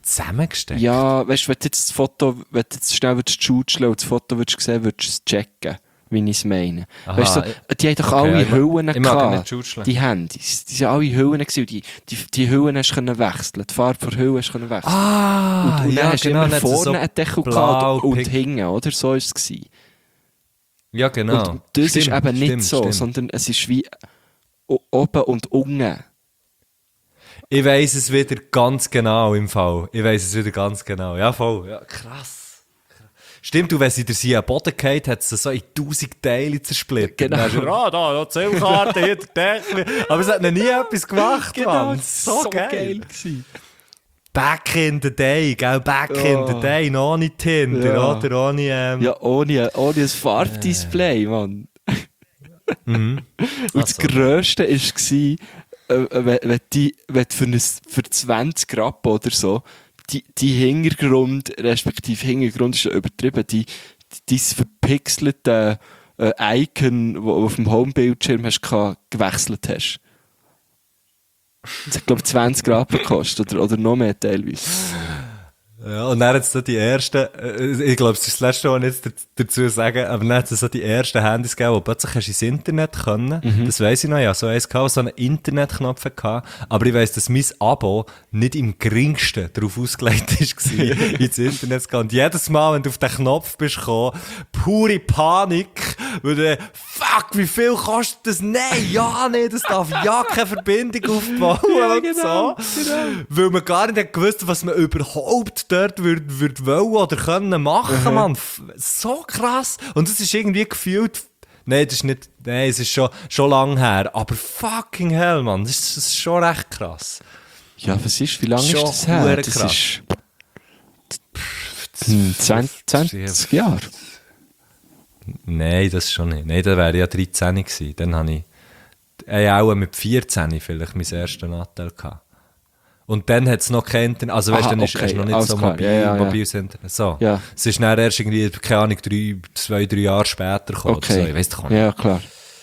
zusammengesteckt? Ja, weißt du, wenn du jetzt das Foto, wenn du jetzt schnell schutzeln und das Foto würdest sehen, würdest du es checken, wie ich es meine. Aha, Weißt du, die haben doch okay, alle ich Hüllen ich mag gehabt. nicht schutzeln. Die Handys. Die sind alle Hüllen gewesen. Und die Hüllen hast du können wechseln. Die Farbe der Hüllen hast du können wechseln. Und dann hast du immer nicht vorne so einen Deckel blau, gehabt und pink. hinten, oder? So war es gewesen. Ja, genau. Und das ist eben nicht so, stimmt. sondern es ist wie oben und unten. Ich weiss es wieder ganz genau im Fall. Ich weiss es wieder ganz genau. Ja, voll. Ja, krass. Stimmt, du, wenn sie dir am Boden geht, hat sie so in 1000 Teile zersplittert. Genau. Dann hast du, da, die Zählkarte, hier der Deckel. Aber es hat noch nie etwas gemacht, Mann. so geil gewesen. Back in the day, gell? Back in the day, noch ohne Tinder, Ja. oder? Ohne, Ja, ohne ein Farbdisplay, Mann. Und das Grösste war, wenn du für 20 Rappen oder so, die Hintergrund, respektive Hintergrund ist ja übertrieben, dieses verpixelte Icon, das du auf dem Homebildschirm hast, gewechselt hast. Das hat, glaube ich, 20 Rappen gekostet, oder noch mehr teilweise. Ja, und dann hat es so die ersten, ich glaube, es ist das letzte, was ich jetzt dazu sagen, aber dann hat es so die ersten Handys gegeben, wo plötzlich hast du ins Internet können. Das weiss ich noch, ja, so eins gehabt, so einen Internetknopf gehabt. Aber ich weiss, dass mein Abo nicht im geringsten darauf ausgelegt war, ins Internet zu gehen. Und jedes Mal, wenn du auf den Knopf bist gekommen, pure Panik, weil du, fuck, wie viel kostet das? Nein, ja, nicht, das darf ja keine Verbindung aufbauen und so. Weil man gar nicht gewusst hat, was man überhaupt dort würd wollen oder können machen, Mann. So krass. Und es ist irgendwie gefühlt, es ist schon lang her, aber fucking hell, Mann, das ist schon recht krass. Ja, wie lange ist Schon das her? hure Das krass. ist 20 Jahre. Nein, das schon nicht. Nein, da wäre ich ja 13 gewesen. Dann habe ich auch mit 14 vielleicht mein erstes Nattel gehabt. Und dann hat es noch kein Internet, also weißt du, dann ist es noch nicht alles so klar. Ja. mobiles Internet. So. Ja. Es ist dann erst irgendwie, keine Ahnung, 2-3 Jahre später gekommen. Okay. So. Ich weiss doch nicht. Ja, klar.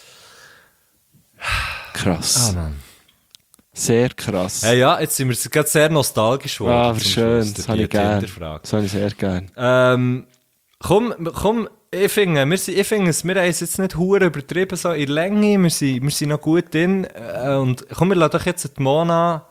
Krass. Mann. Sehr krass. Hey, ja, jetzt sind wir gerade sehr nostalgisch geworden. Aber zum schön, Schluss, das durch habe die ich gerne. Tinder-Frage. Das habe ich sehr gerne. Komm, ich finde, wir haben es jetzt nicht hure übertrieben, so in der Länge, wir sind noch gut drin. Und komm, wir lassen doch jetzt die Mona,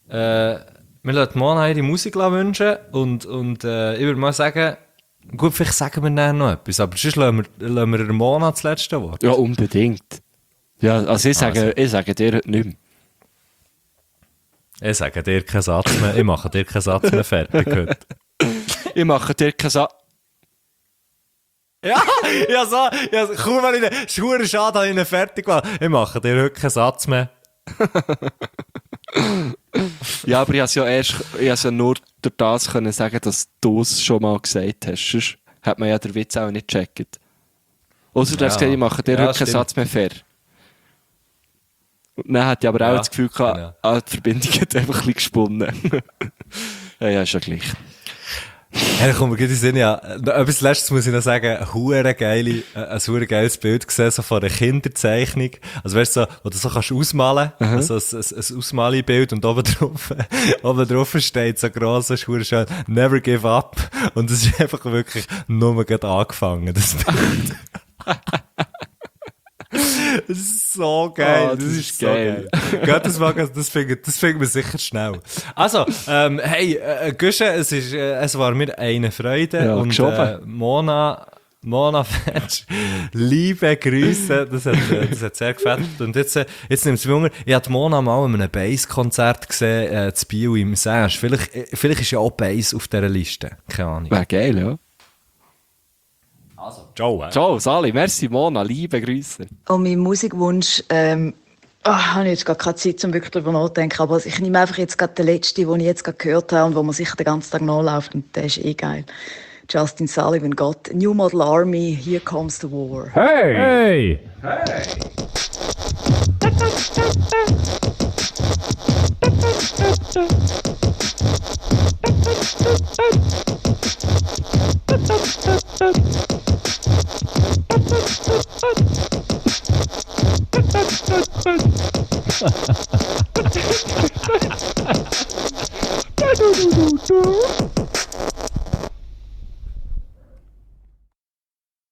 ihre Musik wünschen und ich würde mal sagen, gut, vielleicht sagen wir dann noch etwas, aber sonst lassen wir der Mona das letzte Wort. Ja, unbedingt. Ja, also ich sage dir heute nicht mehr. Ich sage dir keinen Satz mehr, ich mache dir keinen Satz mehr fertig heute. Ich mache dir keinen Satz. Ja, kaum wenn es ist verdammt schade, dass ich ihn fertig war. Ich mache dir heute keinen Satz mehr. Ja, aber ich habe ja nur durch das können sagen, dass du es schon mal gesagt hast. Sonst hat man ja den Witz auch nicht gecheckt. Außer du hast gesagt, ich mache dir heute keinen stimmt. Satz mehr fair. Und dann hatte ich aber auch das Gefühl gehabt, genau. die Verbindung hat einfach ein bisschen gesponnen. ja, ist ja gleich. Hey, komm, mir geht in den Sinn, ja. Etwas Letztes muss ich noch sagen, ein hure geiles Bild gesehen, so von einer Kinderzeichnung. Also weißt du, so, wo du so kannst ausmalen, also ein Ausmalbild und oben drauf steht so gross, das ist hure schön, never give up. Und es ist einfach wirklich nur gerade angefangen, das Bild. Das ist so geil. Oh, das ist geil. So geil. Geht das mal, das finden wir sicher schnell. Also, hey, Guschen, es war mir eine Freude. Ja, und Mona Fetsch, liebe Grüße, das hat sehr gefällt. Und jetzt nimmt es mich Wunder, ich habe Mona mal in einem Bass-Konzert gesehen, zu Biel im Säsch. Vielleicht ist ja auch Bass auf dieser Liste. Keine Ahnung. Wäre geil, ja. Also, ciao. Ciao, Sali, merci Mona, liebe Grüße. Und mein Musikwunsch, habe ich jetzt gar keine Zeit, um wirklich darüber nachzudenken, aber ich nehme einfach jetzt gerade den letzten, den ich jetzt gerade gehört habe und wo man sicher den ganzen Tag nachläuft und der ist geil. Justin Sullivan, Gott, New Model Army, Here Comes the War. Hey! Hey! du?